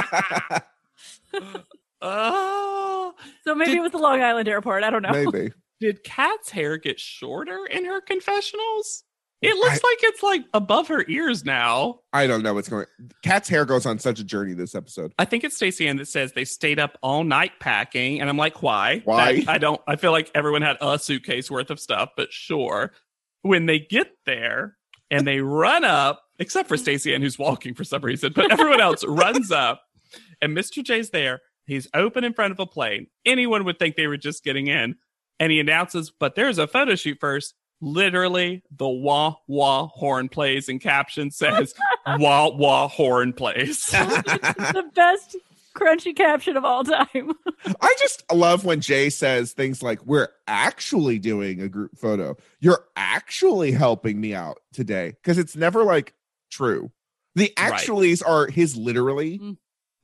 Oh, So maybe Did- it was the Long Island airport. I don't know. Maybe. Did Kat's hair get shorter in her confessionals? It looks I, like it's like above her ears now. I don't know what's going on. Kat's hair goes on such a journey this episode. I think it's Stacey Ann that says they stayed up all night packing. And I'm like, why? Why? That, I don't, I feel like everyone had a suitcase worth of stuff, but sure. When they get there and they run up, except for Stacey Ann, who's walking for some reason, but everyone else runs up and Mister J's there. He's open in front of a plane. Anyone would think they were just getting in. And he announces, but there's a photo shoot first. Literally, the wah wah horn plays and caption says wah wah horn plays. The best crunchy caption of all time. I just love when Jay says things like, we're actually doing a group photo. You're actually helping me out today. Because it's never like true. The actuallys right. are his literally. Mm.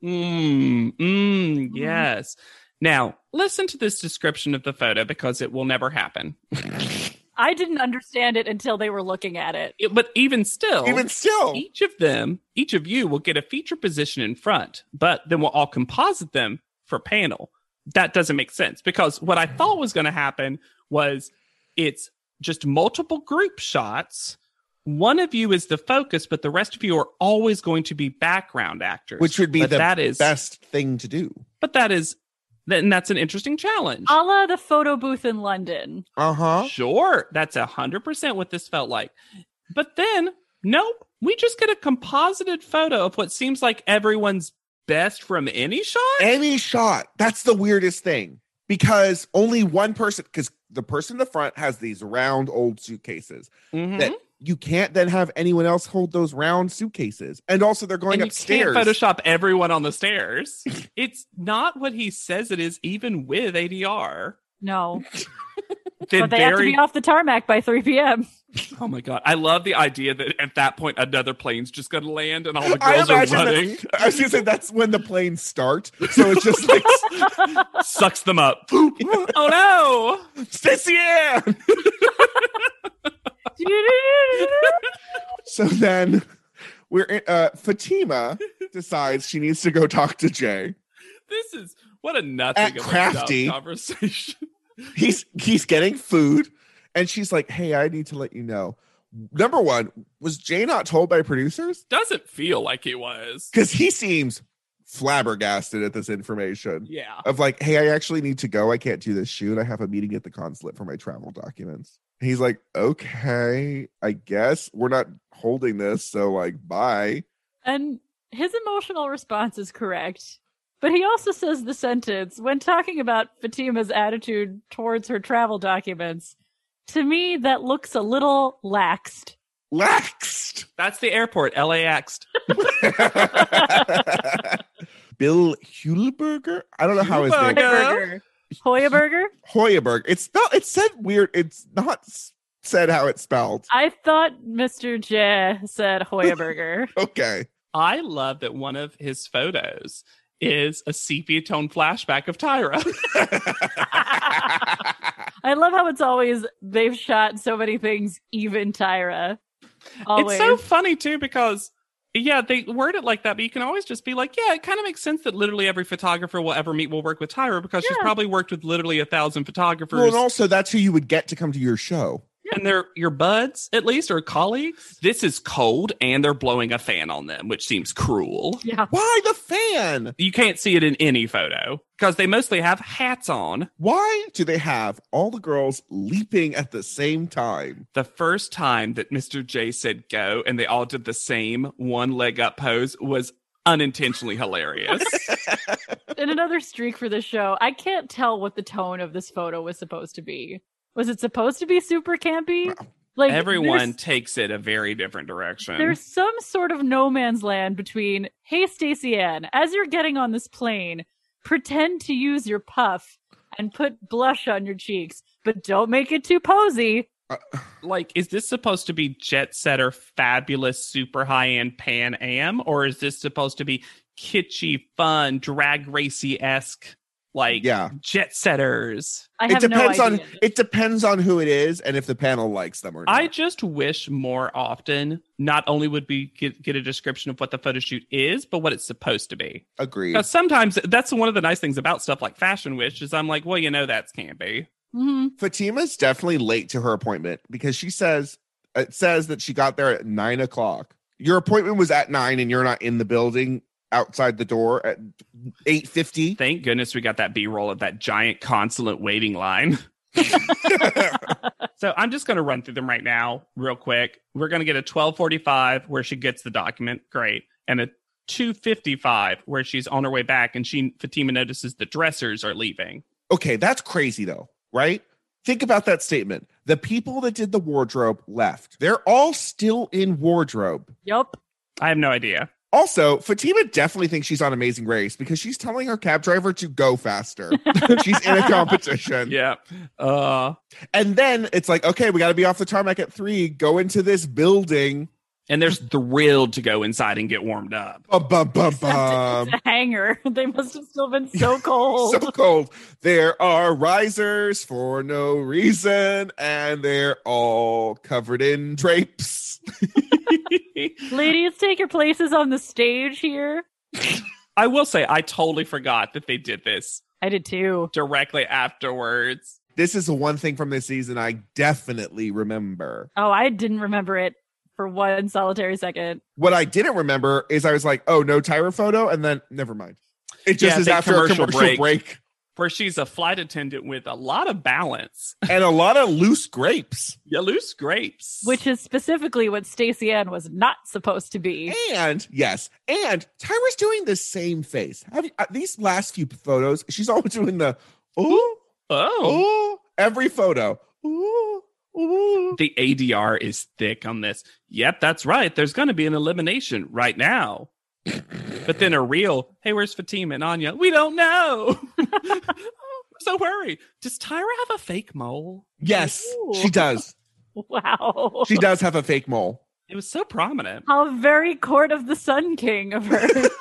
Mm, mm, yes. Now, listen to this description of the photo because it will never happen. I didn't understand it until they were looking at it. it. But even still, even still, each of them, each of you will get a feature position in front, but then we'll all composite them for panel. That doesn't make sense because what I thought was going to happen was it's just multiple group shots. One of you is the focus, but the rest of you are always going to be background actors. Which would be but the that is, best thing to do. But that is And that's an interesting challenge. A la the photo booth in London. Uh-huh. Sure. That's one hundred percent what this felt like. But then, nope. We just get a composited photo of what seems like everyone's best from any shot? Any shot. That's the weirdest thing. Because only one person, because the person in the front has these round old suitcases Mm-hmm. that you can't then have anyone else hold those round suitcases. And also they're going and you upstairs. Can't Photoshop everyone on the stairs. It's not what he says it is, even with A D R. No. Then but they very... have to be off the tarmac by three p.m. Oh my God. I love the idea that at that point, another plane's just going to land and all the I girls are running. That, I was going to say that's when the planes start. So it's just like sucks them up. Oh no. Stacey Ann. So then we're in, uh, Fatima decides she needs to go talk to Jay. This is what a nothing At of Crafty. a conversation. He's he's getting food, and she's like, "Hey, I need to let you know. Number one, was Jay not told by producers? Doesn't feel like he was, because he seems flabbergasted at this information. Yeah, of like, hey, I actually need to go. I can't do this shoot. I have a meeting at the consulate for my travel documents. He's like, okay, I guess we're not holding this, so like, bye. And his emotional response is correct. But he also says the sentence, when talking about Fatima's attitude towards her travel documents, to me, that looks a little laxed. Laxed? That's the airport, L A X'd. Bill Huelberger? I don't know how his name is. Hoyaberger? Hoyaberger. It's spelled, it's said weird. It's not said how it's spelled. I thought Mister J said Hoyaberger. Okay. I love that one of his photos is a sepia tone flashback of Tyra. I love how it's always, they've shot so many things, even Tyra. Always. It's so funny too, because yeah, they word it like that, but you can always just be like, yeah, it kind of makes sense that literally every photographer we'll ever meet will work with Tyra, because yeah. she's probably worked with literally a thousand photographers. Well, and also that's who you would get to come to your show. And they're your buds, at least, or colleagues. This is cold, and they're blowing a fan on them, which seems cruel. Yeah. Why the fan? You can't see it in any photo, because they mostly have hats on. Why do they have all the girls leaping at the same time? The first time that Mister J said go, and they all did the same one leg up pose was unintentionally hilarious. And another streak for this show, I can't tell what the tone of this photo was supposed to be. Was it supposed to be super campy? Like everyone takes it a very different direction. There's some sort of no man's land between, hey, Stacey Ann, as you're getting on this plane, pretend to use your puff and put blush on your cheeks, but don't make it too posy. Uh, like, is this supposed to be jet setter, fabulous, super high-end Pan Am? Or is this supposed to be kitschy, fun, drag racy-esque? Like yeah. jet setters. I have it depends no on idea. It depends on who it is and if the panel likes them or not. I just wish more often not only would we get, get a description of what the photo shoot is, but what it's supposed to be. Agreed. Because sometimes that's one of the nice things about stuff like Fashion Wish is I'm like, well, you know, that's campy. hmm Fatima's definitely late to her appointment because she says it says that she got there at nine o'clock. Your appointment was at nine, and you're not in the building outside the door at eight fifty. Thank goodness we got that B-roll of that giant consulate waiting line. So I'm just going to run through them right now real quick. We're going to get a twelve forty-five where she gets the document. Great. And a two fifty-five where she's on her way back and she Fatima notices the dressers are leaving. Okay, that's crazy though, right? Think about that statement. The people that did the wardrobe left. They're all still in wardrobe. Yup. I have no idea. Also, Fatima definitely thinks she's on Amazing Race because she's telling her cab driver to go faster. She's in a competition. Yeah. Uh, And then it's like, okay, we got to be off the tarmac at three, go into this building. and they're thrilled to go inside and get warmed up. Bum, bum, bum, Except bum. it's a hangar. They must have still been so cold. So cold. There are risers for no reason, and they're all covered in drapes. Ladies, take your places on the stage here. I will say, I totally forgot that they did this I did too. directly afterwards. This is the one thing from this season I definitely remember. Oh, I didn't remember it for one solitary second. What I didn't remember is I was like, oh, no Tyra photo, and then never mind. It just Yeah, is big after a commercial commercial break. break. Where she's a flight attendant with a lot of balance. And a lot of loose grapes. Yeah, loose grapes. Which is specifically what Stacey Ann was not supposed to be. And yes, and Tyra's doing the same face. Have you, uh, these last few photos, she's always doing the ooh, Oh. ooh, every photo. Ooh, ooh. The A D R is thick on this. Yep, that's right. There's going to be an elimination right now. But then a real, hey, where's Fatima and Anya? We don't know. I'm so worried. Does Tyra have a fake mole? Yes, Ooh. she does. Wow. She does have a fake mole. It was so prominent. How very Court of the Sun King of her.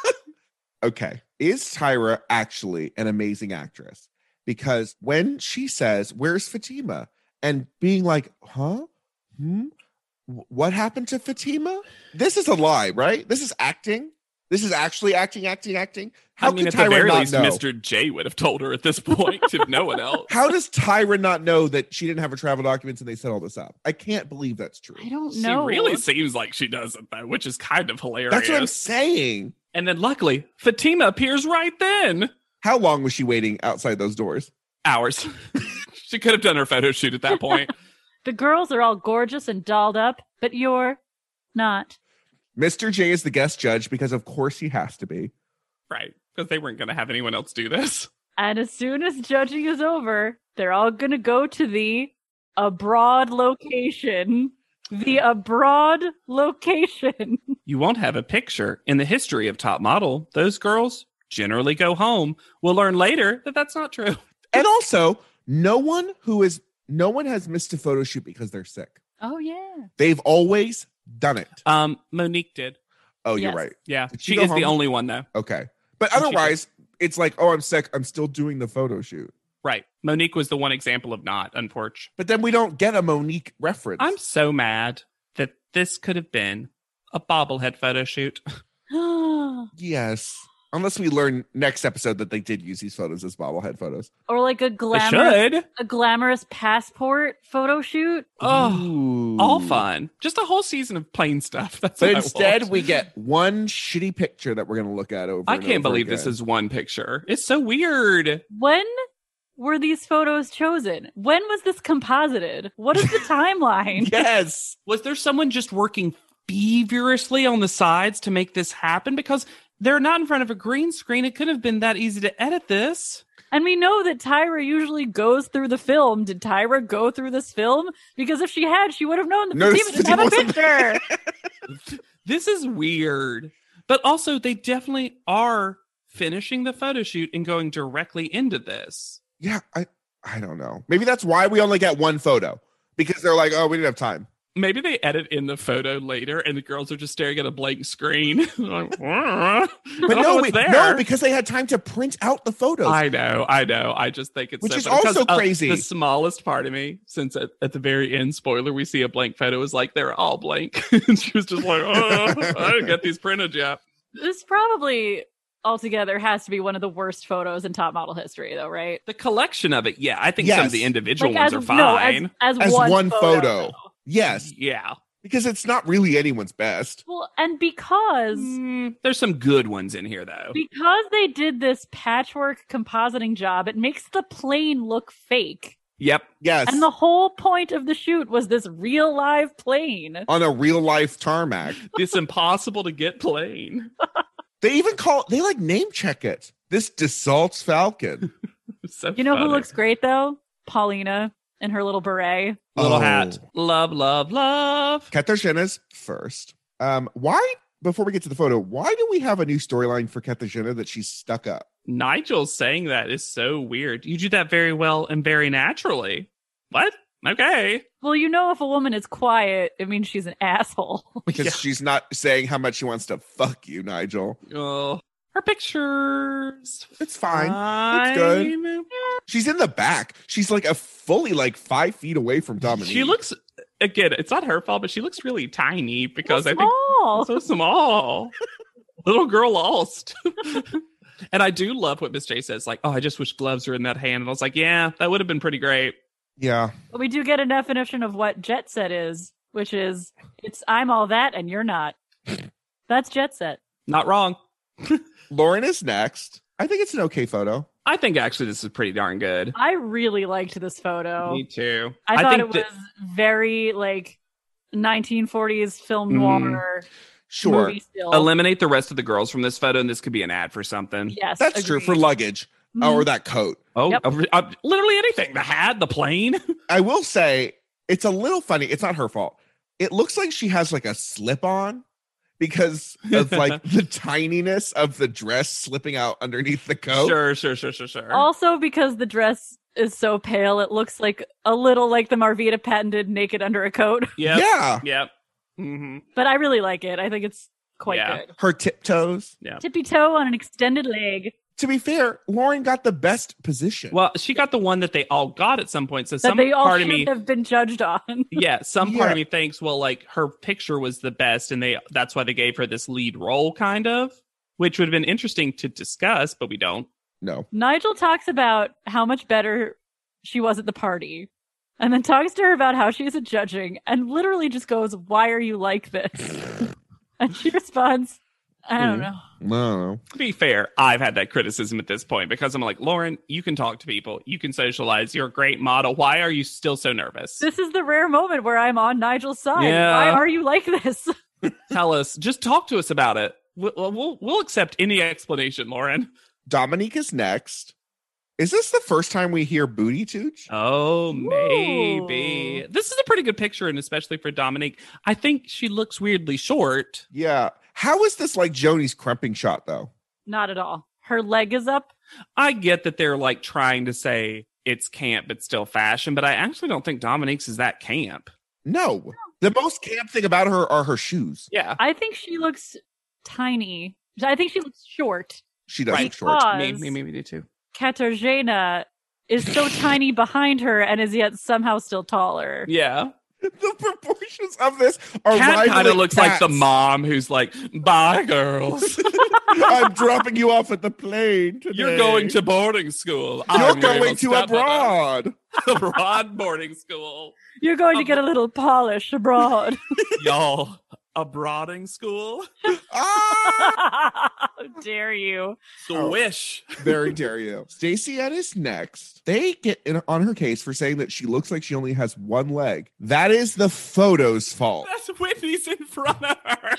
Okay. Is Tyra actually an amazing actress? Because when she says, where's Fatima? And being like, huh? Hmm? W- What happened to Fatima? This is a lie, right? This is acting. This is actually acting, acting, acting. How I mean, could at the Tyra very not least, know? Mister J would have told her at this point, if no one else. How does Tyra not know that she didn't have her travel documents and they set all this up? I can't believe that's true. I don't She know. really seems like she doesn't, though, which is kind of hilarious. That's what I'm saying. And then luckily, Fatima appears right then. How long was she waiting outside those doors? Hours. She could have done her photo shoot at that point. The girls are all gorgeous and dolled up, but you're not. Mister J is the guest judge because, of course, he has to be. Right. Because they weren't going to have anyone else do this. And as soon as judging is over, they're all going to go to the abroad location. The abroad location. You won't have a picture. In the history of Top Model, those girls generally go home. We'll learn later that that's not true. And also, no one who is no one has missed a photo shoot because they're sick. Oh, yeah. They've always done it. Um, Monique did. Oh, you're Yes. right. Yeah. Did she She go is the home? only one, though. Okay. But And she otherwise, it's like, oh, I'm sick. I'm still doing the photo shoot. Right. Monique was the one example of not, unfortunately. But then we don't get a Monique reference. I'm so mad that this could have been a bobblehead photo shoot. Yes. Unless we learn next episode that they did use these photos as bobblehead photos. Or like a They glamorous, should. a glamorous passport photo shoot. Oh, Ooh. all fun. Just a whole season of plain stuff. That's But what I instead, want. we get one shitty picture that we're going to look at over. I and can't over believe again. this is one picture. It's so weird. When were these photos chosen? When was this composited? What is the timeline? Yes. Was there someone just working feverishly on the sides to make this happen? Because they're not in front of a green screen. It could have been that easy to edit this. And we know that Tyra usually goes through the film. Did Tyra go through this film? Because if she had, she would have known that No, Fatima didn't have a Fatima wasn't picture. This is weird. But also, they definitely are finishing the photo shoot and going directly into this. Yeah, I I don't know. Maybe that's why we only get one photo. Because they're like, oh, we didn't have time. Maybe they edit in the photo later and the girls are just staring at a blank screen. Like, "Ah, I But don't know no, what's we, there." no, because they had time to print out the photos. I know, I know. I just think it's Which so is funny, 'cause, also uh, crazy. The smallest part of me, since at, at the very end, spoiler, we see a blank photo, is like they're all blank. And she was just like, oh, I didn't get these printed yet. This probably altogether has to be one of the worst photos in top model history, though, right? The collection of it, yeah. I think Yes. some of the individual Like, ones as, are no, fine. as, as, As one, one photo. photo. though. Yes, Yeah. because it's not really anyone's best. Well, and because Mm, there's some good ones in here, though. because they did this patchwork compositing job, it makes the plane look fake. Yep. Yes, And the whole point of the shoot was this real live plane. on a real life tarmac. This impossible to get plane. They even call they like name check it. This Dassault's Falcon. So You know who funny. looks great though? Paulina in her little beret. Little Oh. hat. Love, love, love. Katarzyna's first. Um, why? Before we get to the photo, why do we have a new storyline for Katarzyna that she's stuck up? Nigel saying that is so weird. You do that very well and very naturally. What? Okay. Well, you know, if a woman is quiet, it means she's an asshole. Because Yeah. she's not saying how much she wants to fuck you, Nigel. Oh, her pictures. It's fine. Fine. good. She's in the back. She's like a fully like five feet away from Dominique. She looks, again, it's not her fault, but she looks really tiny because So I think small. so small. Little girl lost. And I do love what Miss J says, like, oh, I just wish gloves were in that hand. And I was like, yeah, that would have been pretty great. Yeah. But we do get a definition of what jet set is, which is it's I'm all that and you're not. That's jet set. Not wrong. Lauren is next. I think it's an okay photo. I think actually this is pretty darn good. I really liked this photo. Me too. I thought think it was that- very like nineteen forties film Mhm. noir Sure. movie still. eliminate the rest of the girls from this photo, and this could be an ad for something. Yes, That's true for agreed. luggage Mhm. or that coat. Oh, Yep. uh, uh, literally anything. The hat, the plane. I will say it's a little funny. It's not her fault. It looks like she has like a slip on because of like the tininess of the dress slipping out underneath the coat. Sure, sure, sure, sure, sure. Also, because the dress is so pale, it looks like a little like the Marvita patented naked under a coat. Yep. Yeah. Yep. hmm But I really like it. I think it's quite Yeah. good. Her tiptoes. Tippy toe on an extended leg. To be fair, Lauren got the best position. Well, she got the one that they all got at some point. So That some they all part should of me, have been judged on. yeah, some part Yeah. of me thinks, well, like her picture was the best, and they that's why they gave her this lead role, kind of, which would have been interesting to discuss, but we don't. no. Nigel talks about how much better she was at the party, and then talks to her about how she is at judging, and literally just goes, "Why are you like this?" And she responds, "I don't Mhm. know." No. To be fair, I've had that criticism at this point because I'm like, Lauren, you can talk to people, you can socialize, you're a great model. Why are you still so nervous? This is the rare moment where I'm on Nigel's side. Yeah. Why are you like this? Tell us, just talk to us about it. We'll, we'll, we'll accept any explanation, Lauren. Dominique is next. Is this the first time we hear booty tooch? Oh, maybe. Ooh. This is a pretty good picture, and especially for Dominique. I think she looks weirdly short. Yeah. How is this like Joni's crumping shot though? Not at all. Her leg is up. I get that they're like trying to say it's camp, but still fashion, but I actually don't think Dominique's is that camp. No. The most camp thing about her are her shoes. Yeah. I think she looks tiny. I think she looks short. She does Right. look short. Because Me, me, me, me too. Katarzyna is so tiny behind her and is yet somehow still taller. Yeah. The proportions of this are Cat kind rivaling of looks like the Cat's. mom who's like, bye, girls. I'm dropping you off at the plane today. You're going to boarding school. You're I'm going Rainbow to Stepmother. abroad. Abroad boarding school. You're going to get a little polish abroad. Y'all, abroading school? Ah! How dare you? Swish. Very dare you. Stacey Ann is next. They get in on her case for saying that she looks like she only has one leg. That is the photo's fault. That's Whitney's in front of her.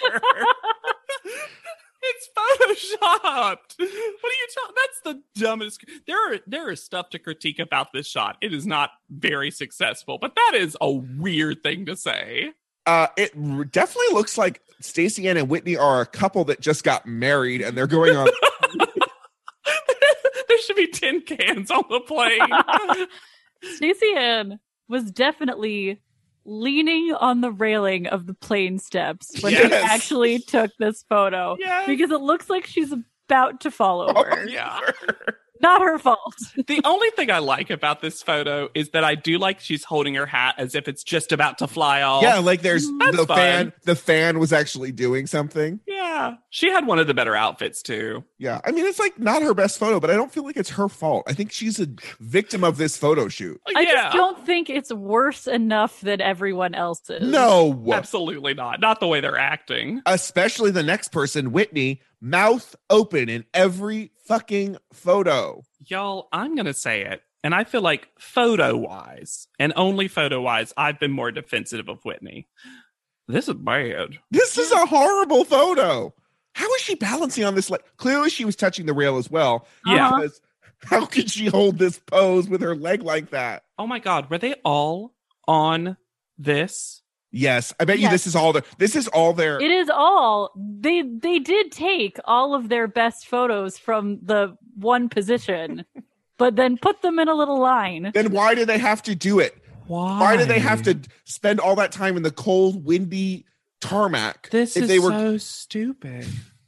It's photoshopped. What are you talking? That's the dumbest. There are there is stuff to critique about this shot. It is not very successful, but that is a weird thing to say. Uh, it r- definitely looks like Stacey Ann and Whitney are a couple that just got married and they're going on. There should be tin cans on the plane. Stacey Ann was definitely leaning on the railing of the plane steps when she Yes. actually took this photo Yes. because it looks like she's about to fall over. Yeah. Not her fault. The only thing I like about this photo is that I do like she's holding her hat as if it's just about to fly off. Yeah, like there's That's the fun. fan. The fan was actually doing something. Yeah. She had one of the better outfits too. Yeah, I mean it's like not her best photo, but I don't feel like it's her fault. I think she's a victim of this photo shoot. I yeah. just don't think it's worse enough than everyone else's. No, Absolutely not. Not the way they're acting. especially the next person, Whitney, mouth open in every fucking photo. Y'all, I'm going to say it. And I feel like photo wise, and only photo wise, I've been more defensive of Whitney. This is bad. This is a horrible photo. How is she balancing on this? Like, clearly, she was touching the rail as well. Yeah. Because how could she hold this pose with her leg like that? Oh my God. Were they all on this? Yes, I bet you Yes. this is all their. This is all their. It is all they they did take all of their best photos from the one position, but then put them in a little line. Then why do they have to do it? Why? Why do they have to spend all that time in the cold, windy tarmac? This if is they were so stupid.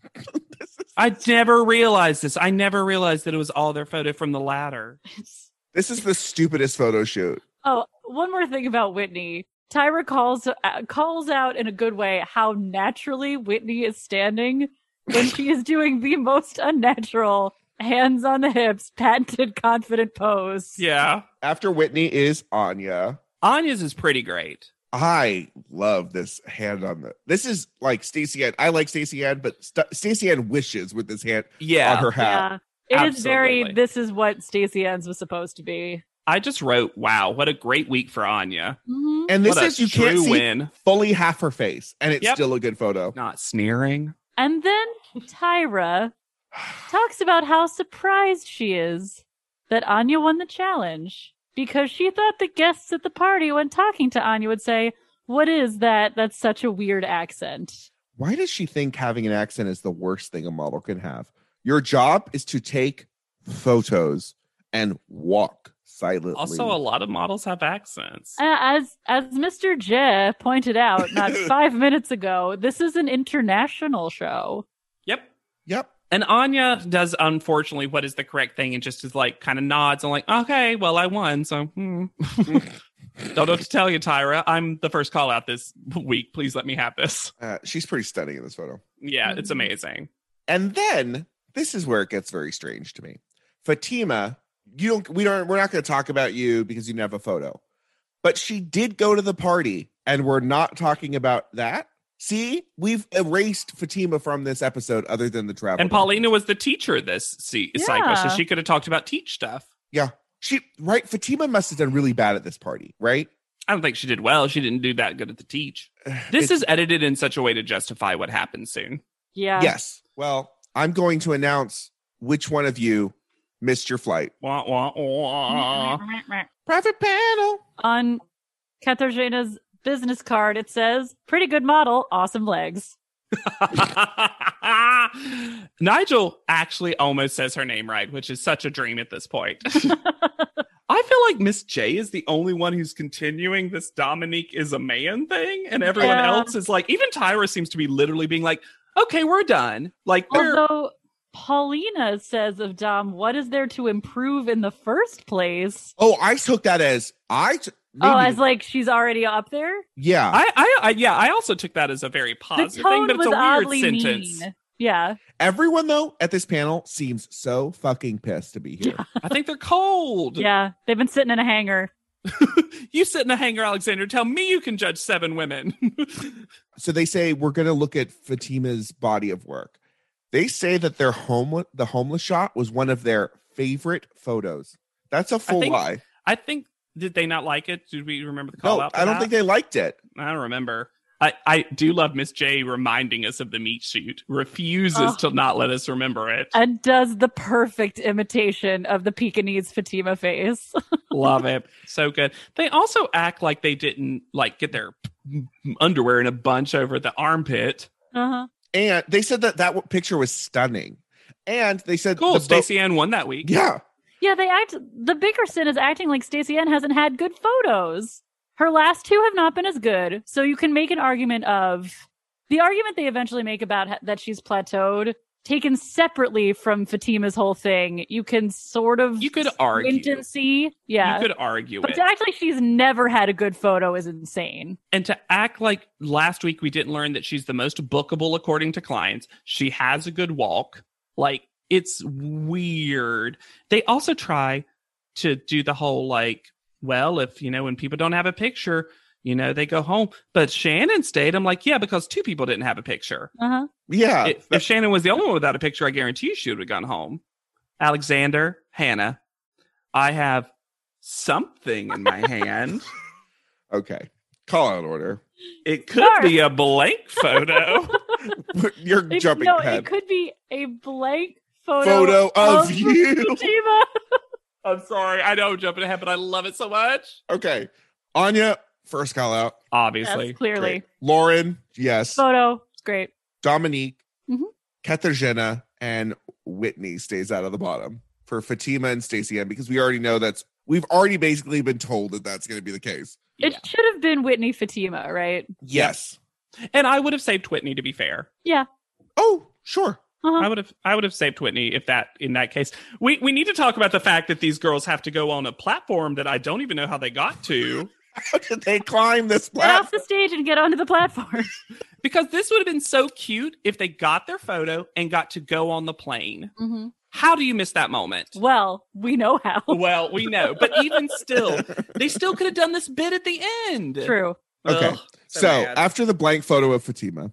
I never realized this. I never realized that it was all their photo from the ladder. This is the stupidest photo shoot. Oh, one more thing about Whitney. Tyra calls uh, calls out in a good way how naturally Whitney is standing when she is doing the most unnatural hands on the hips, patented confident pose. Yeah. After Whitney is Anya. Anya's is pretty great. I love this hand on the. This is like Stacey Ann. I like Stacey Ann, but St- Stacey Ann wishes with this hand Yeah. on her hat. Yeah. It is very, Absolutely. this is what Stacey Ann's was supposed to be. I just wrote, wow, what a great week for Anya. Mm-hmm. And this What a is you can't true see win. fully half her face, and it's Yep. still a good photo. Not sneering. And then Tyra talks about how surprised she is that Anya won the challenge because she thought the guests at the party, when talking to Anya, would say, "What is that? That's such a weird accent." Why does she think having an accent is the worst thing a model can have? Your job is to take photos and walk silently. Also, a lot of models have accents. Uh, As as Mister J pointed out not five minutes ago, this is an international show. Yep. Yep. And Anya does, unfortunately, what is the correct thing and just is like kind of nods and like, okay, well, I won. So, hmm. Don't know what to tell you, Tyra. I'm the first call out this week. Please let me have this. Uh, she's pretty stunning in this photo. Yeah, it's amazing. And then this is where it gets very strange to me. Fatima, you don't we don't we're not going to talk about you because you didn't have a photo. But she did go to the party and we're not talking about that. See, we've erased Fatima from this episode other than the travel. And Paulina was the teacher this se- Yeah. cycle, so she could have talked about teach stuff. Yeah. She right Fatima must have done really bad at this party, right? I don't think she did well. She didn't do that good at the teach. This It's- is edited in such a way to justify what happens soon. Yeah. Yes. Well, I'm going to announce which one of you missed your flight. Wah, wah, wah. Private panel. On Katarzyna's business card, it says, "Pretty good model, awesome legs." Nigel actually almost says her name right, which is such a dream at this point. I feel like Miss J is the only one who's continuing this Dominique is a man thing, and everyone Yeah. else is like, even Tyra seems to be literally being like, okay, we're done. Like, they're, Although Paulina says of Dom, "What is there to improve in the first place?" Oh, I took that as I. T- Oh, maybe- as like she's already up there. yeah. I, I, I, yeah, I also took that as a very The positive tone thing, but it's was a weird oddly sentence. mean. Yeah. Everyone though at this panel seems so fucking pissed to be here. I think they're cold. Yeah. They've been sitting in a hangar. You sit in a hangar, Alexander. Tell me you can judge seven women. So they say we're going to look at Fatima's body of work. They say that their homeless, the homeless shot was one of their favorite photos. That's a full think- lie. I think, did they not like it? Did we remember the call No, out? for I don't that? think they liked it. I don't remember. I, I do love Miss J reminding us of the meat shoot. Refuses Oh. to not let us remember it. And does the perfect imitation of the Pekingese Fatima face. Love it. So good. They also act like they didn't like get their underwear in a bunch over the armpit. Uh-huh. And they said that that w- picture was stunning. And they said Cool. the bo- Stacey Ann won that week. Yeah. Yeah, they act. The bigger sin is acting like Stacey Ann hasn't had good photos. Her last two have not been as good. So you can make an argument of the argument they eventually make about ha- that she's plateaued taken separately from Fatima's whole thing, you can sort of You could argue. squint and see. Yeah. You could argue but it. to act like she's never had a good photo is insane. And to act like last week we didn't learn that she's the most bookable according to clients. She has a good walk. Like, it's weird. They also try to do the whole, like, well, if, you know, when people don't have a picture, you know, they go home. But Shannon stayed. I'm like, yeah, because two people didn't have a picture. Uh-huh. Yeah. If, if Shannon was the only one without a picture, I guarantee you she would have gone home. Alexander, Hannah, I have something in my hand. Okay. Call out order. It could Mark. be a blank photo. You're It- jumping no, ahead. it could be a blank photo, Photo of of you. Fatima. I'm sorry. I know I'm jumping ahead, but I love it so much. Okay. Anya, first call out. Obviously. Yes, clearly. Great. Lauren, yes. Photo. It's great. Dominique, Mhm. Katarzyna, and Whitney stays out of the bottom for Fatima and Stacey Ann because we already know that's we've already basically been told that that's going to be the case. It Yeah. should have been Whitney Fatima, right? Yes. And I would have saved Whitney, to be fair. Yeah. Oh, sure. Uh-huh. I would have I would have saved Whitney if that in that case. We we need to talk about the fact that these girls have to go on a platform that I don't even know how they got to. How did they climb this Get off platform? the stage and get onto the platform. Because this would have been so cute if they got their photo and got to go on the plane. Mm-hmm. How do you miss that moment? Well, we know how. Well, we know, but even still, they still could have done this bit at the end. True. Okay. Ugh, So, bad. after the blank photo of Fatima,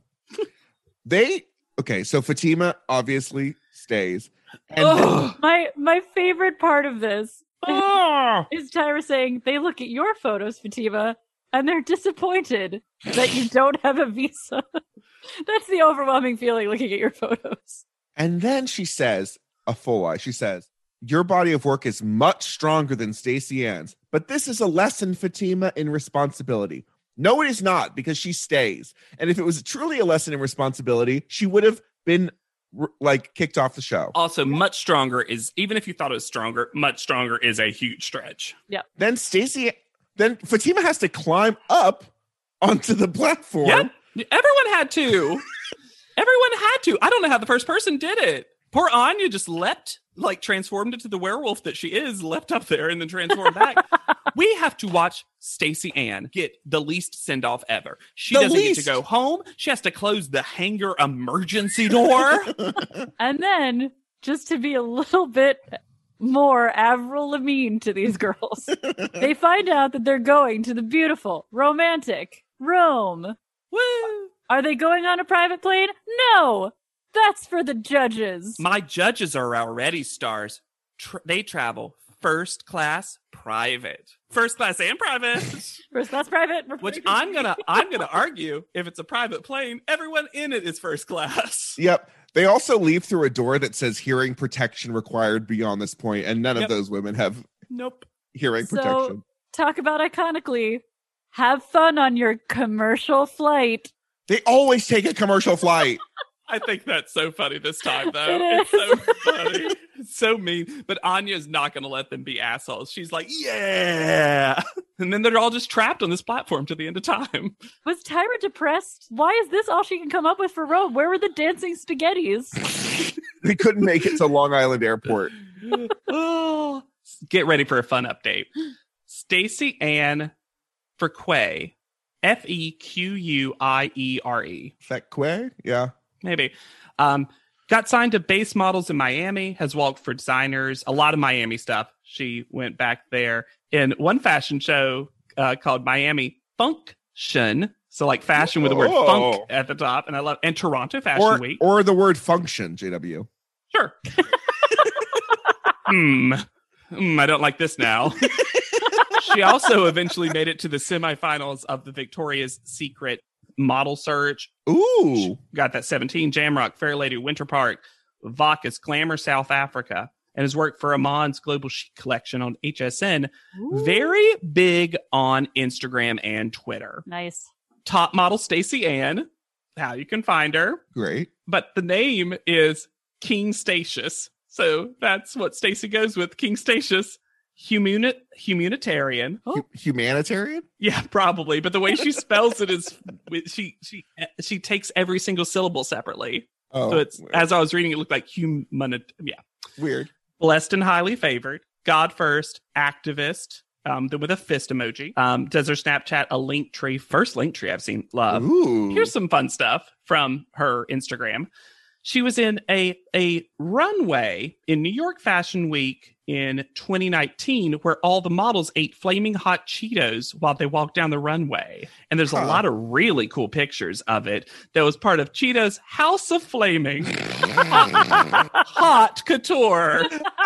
they okay. So Fatima obviously stays, and then- Ugh. My my favorite part of this Ugh. is Tyra saying they look at your photos, Fatima, and they're disappointed that you don't have a visa. That's the overwhelming feeling looking at your photos. and then she says a full lie. She says, "Your body of work is much stronger than Stacey Ann's, but this is a lesson, Fatima, in responsibility." No, it is not, because she stays. And if it was truly a lesson in responsibility, she would have been r- like kicked off the show. Also, much stronger is, even if you thought it was stronger, much stronger is a huge stretch. Then Stacey, then Fatima has to climb up onto the platform. Yeah, everyone had to. Everyone had to. I don't know how the first person did it. Poor Anya just leapt, like transformed into the werewolf that she is, leapt up there and then transformed back. We have to watch Stacey Ann get the least send off ever. She The doesn't least. get to go home. She has to close the hangar emergency door. And then, just to be a little bit more Avril Lavigne to these girls, they find out that they're going to the beautiful, romantic Rome. Woo! Are they going on a private plane? No! That's for the judges. My judges are already stars. Tr- they travel first class private. First class and private. First class private. Which I'm gonna I'm gonna argue, if it's a private plane, everyone in it is first class. Yep. They also leave through a door that says hearing protection required beyond this point, and none Yep. of those women have Nope. hearing So- protection. Talk about iconically. Have fun on your commercial flight. They always take a commercial flight. I think that's so funny this time, though. It It's is. so funny. It's so mean. But Anya's not going to let them be assholes. She's like, yeah. And then they're all just trapped on this platform to the end of time. Was Tyra depressed? Why is this all she can come up with for Rome? Where were the dancing spaghettis? They couldn't make it to Long Island Airport. Oh. Get ready for a fun update. Stacey Ann Furquay, F E Q U I E R E. Fekwe? Yeah. Maybe. Um, got signed to Base Models in Miami, has walked for designers, a lot of Miami stuff. She went back there in one fashion show uh, called Miami Function. So like fashion with the word Oh. funk at the top. And I love, and Toronto Fashion Or, Week. or the word function, J W. Sure. Hmm. Hmm, I don't like this now. She also eventually made it to the semifinals of the Victoria's Secret model search. Ooh. Got that seventeen, Jamrock, Fair Lady, Winter Park, Vacas, Glamour, South Africa, and has worked for Amon's Global Chic collection on H S N. Very big on Instagram and Twitter. Nice. Top model Stacey Ann, how you can find her. Great. But the name is King Statius. So that's what Stacey goes with, King Statius. Humuni- humanitarian. Hu- humanitarian? Yeah, probably. But the way she spells it is she she she takes every single syllable separately. Oh, So it's as I was reading, it looked like human. Yeah, weird. blessed and highly favored. God first, activist. Um, then with a fist emoji. Um, does her Snapchat a link tree? First link tree I've seen. Love. Ooh. Here's some fun stuff from her Instagram. She was in a a runway in New York Fashion Week in twenty nineteen where all the models ate flaming hot Cheetos while they walked down the runway. And there's Huh. a lot of really cool pictures of it. That was part of Cheetos House of Flaming Hot Couture.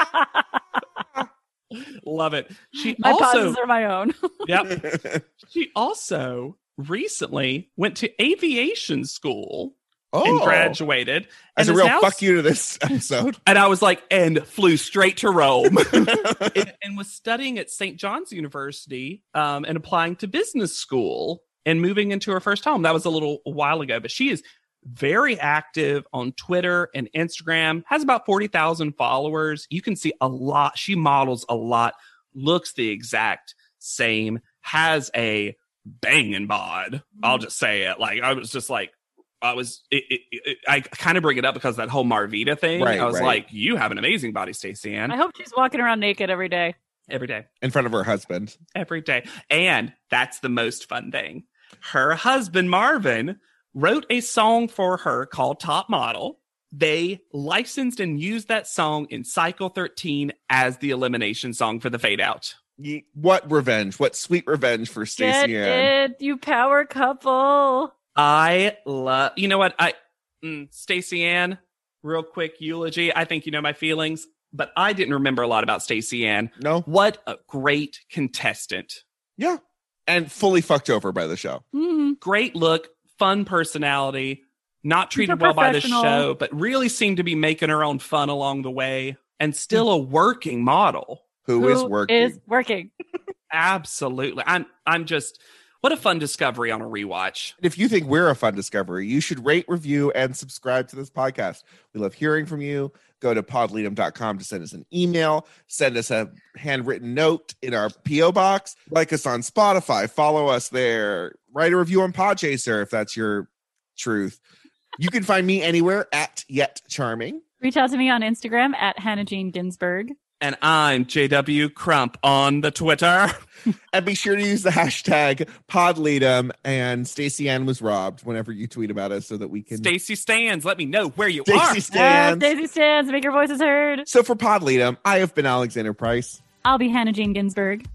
Love it. She My also pauses are my own. Yep. She also recently went to aviation school oh, and graduated. as and a is real now fuck you to this episode. And I was like, and flew straight to Rome and, and was studying at Saint John's University um, and applying to business school and moving into her first home. That was a little while ago, but she is very active on Twitter and Instagram, has about forty thousand followers. You can see a lot. She models a lot, looks the exact same, has a banging bod. I'll just say it. Like, I was just like, I was, it, it, it, I kind of bring it up because that whole Marvita thing. Right, I was right. like, you have an amazing body, Stacey Ann. I hope she's walking around naked every day. Every day. In front of her husband. Every day. And that's the most fun thing. Her husband, Marvin, wrote a song for her called Top Model. They licensed and used that song in Cycle thirteen as the elimination song for the Fade Out. Ye- What revenge? What sweet revenge for Get Stacey Ann. it, you power couple. I love, you know what? I, mm, Stacey Ann, real quick eulogy. I think you know my feelings, but I didn't remember a lot about Stacey Ann. No? What a great contestant. Yeah. And fully fucked over by the show. Mhm. Great look, fun personality, not treated Super well by the professional. show, but really seemed to be making her own fun along the way and still a working model. Who is working? Is working. Absolutely. I'm I'm just what a fun discovery on a rewatch. If you think we're a fun discovery, you should rate, review, and subscribe to this podcast. We love hearing from you. Go to podleadum dot com to send us an email, send us a handwritten note in our P O box, like us on Spotify, follow us there, write a review on Podchaser if that's your truth. You can find me anywhere at Yet Charming. Reach out to me on Instagram at Hannah Jean Ginsburg. And I'm J W Crump on the Twitter. And be sure to use the hashtag Podleadum and Stacey Ann was robbed whenever you tweet about us so that we can. Stacy Stands, let me know where you Stacey are. Uh, stands. Daisy stands. Make your voices heard. So for Podleadum, I have been Alexander Price. I'll be Hannah Jean Ginsburg.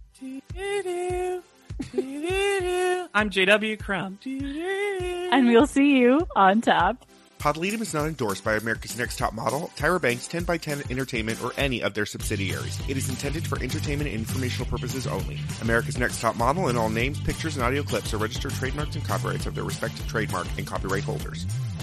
I'm J W Crump. And we'll see you on top. Podleadum is not endorsed by America's Next Top Model, Tyra Banks, ten by ten Entertainment, or any of their subsidiaries. It is intended for entertainment and informational purposes only. America's Next Top Model and all names, pictures, and audio clips are registered trademarks and copyrights of their respective trademark and copyright holders.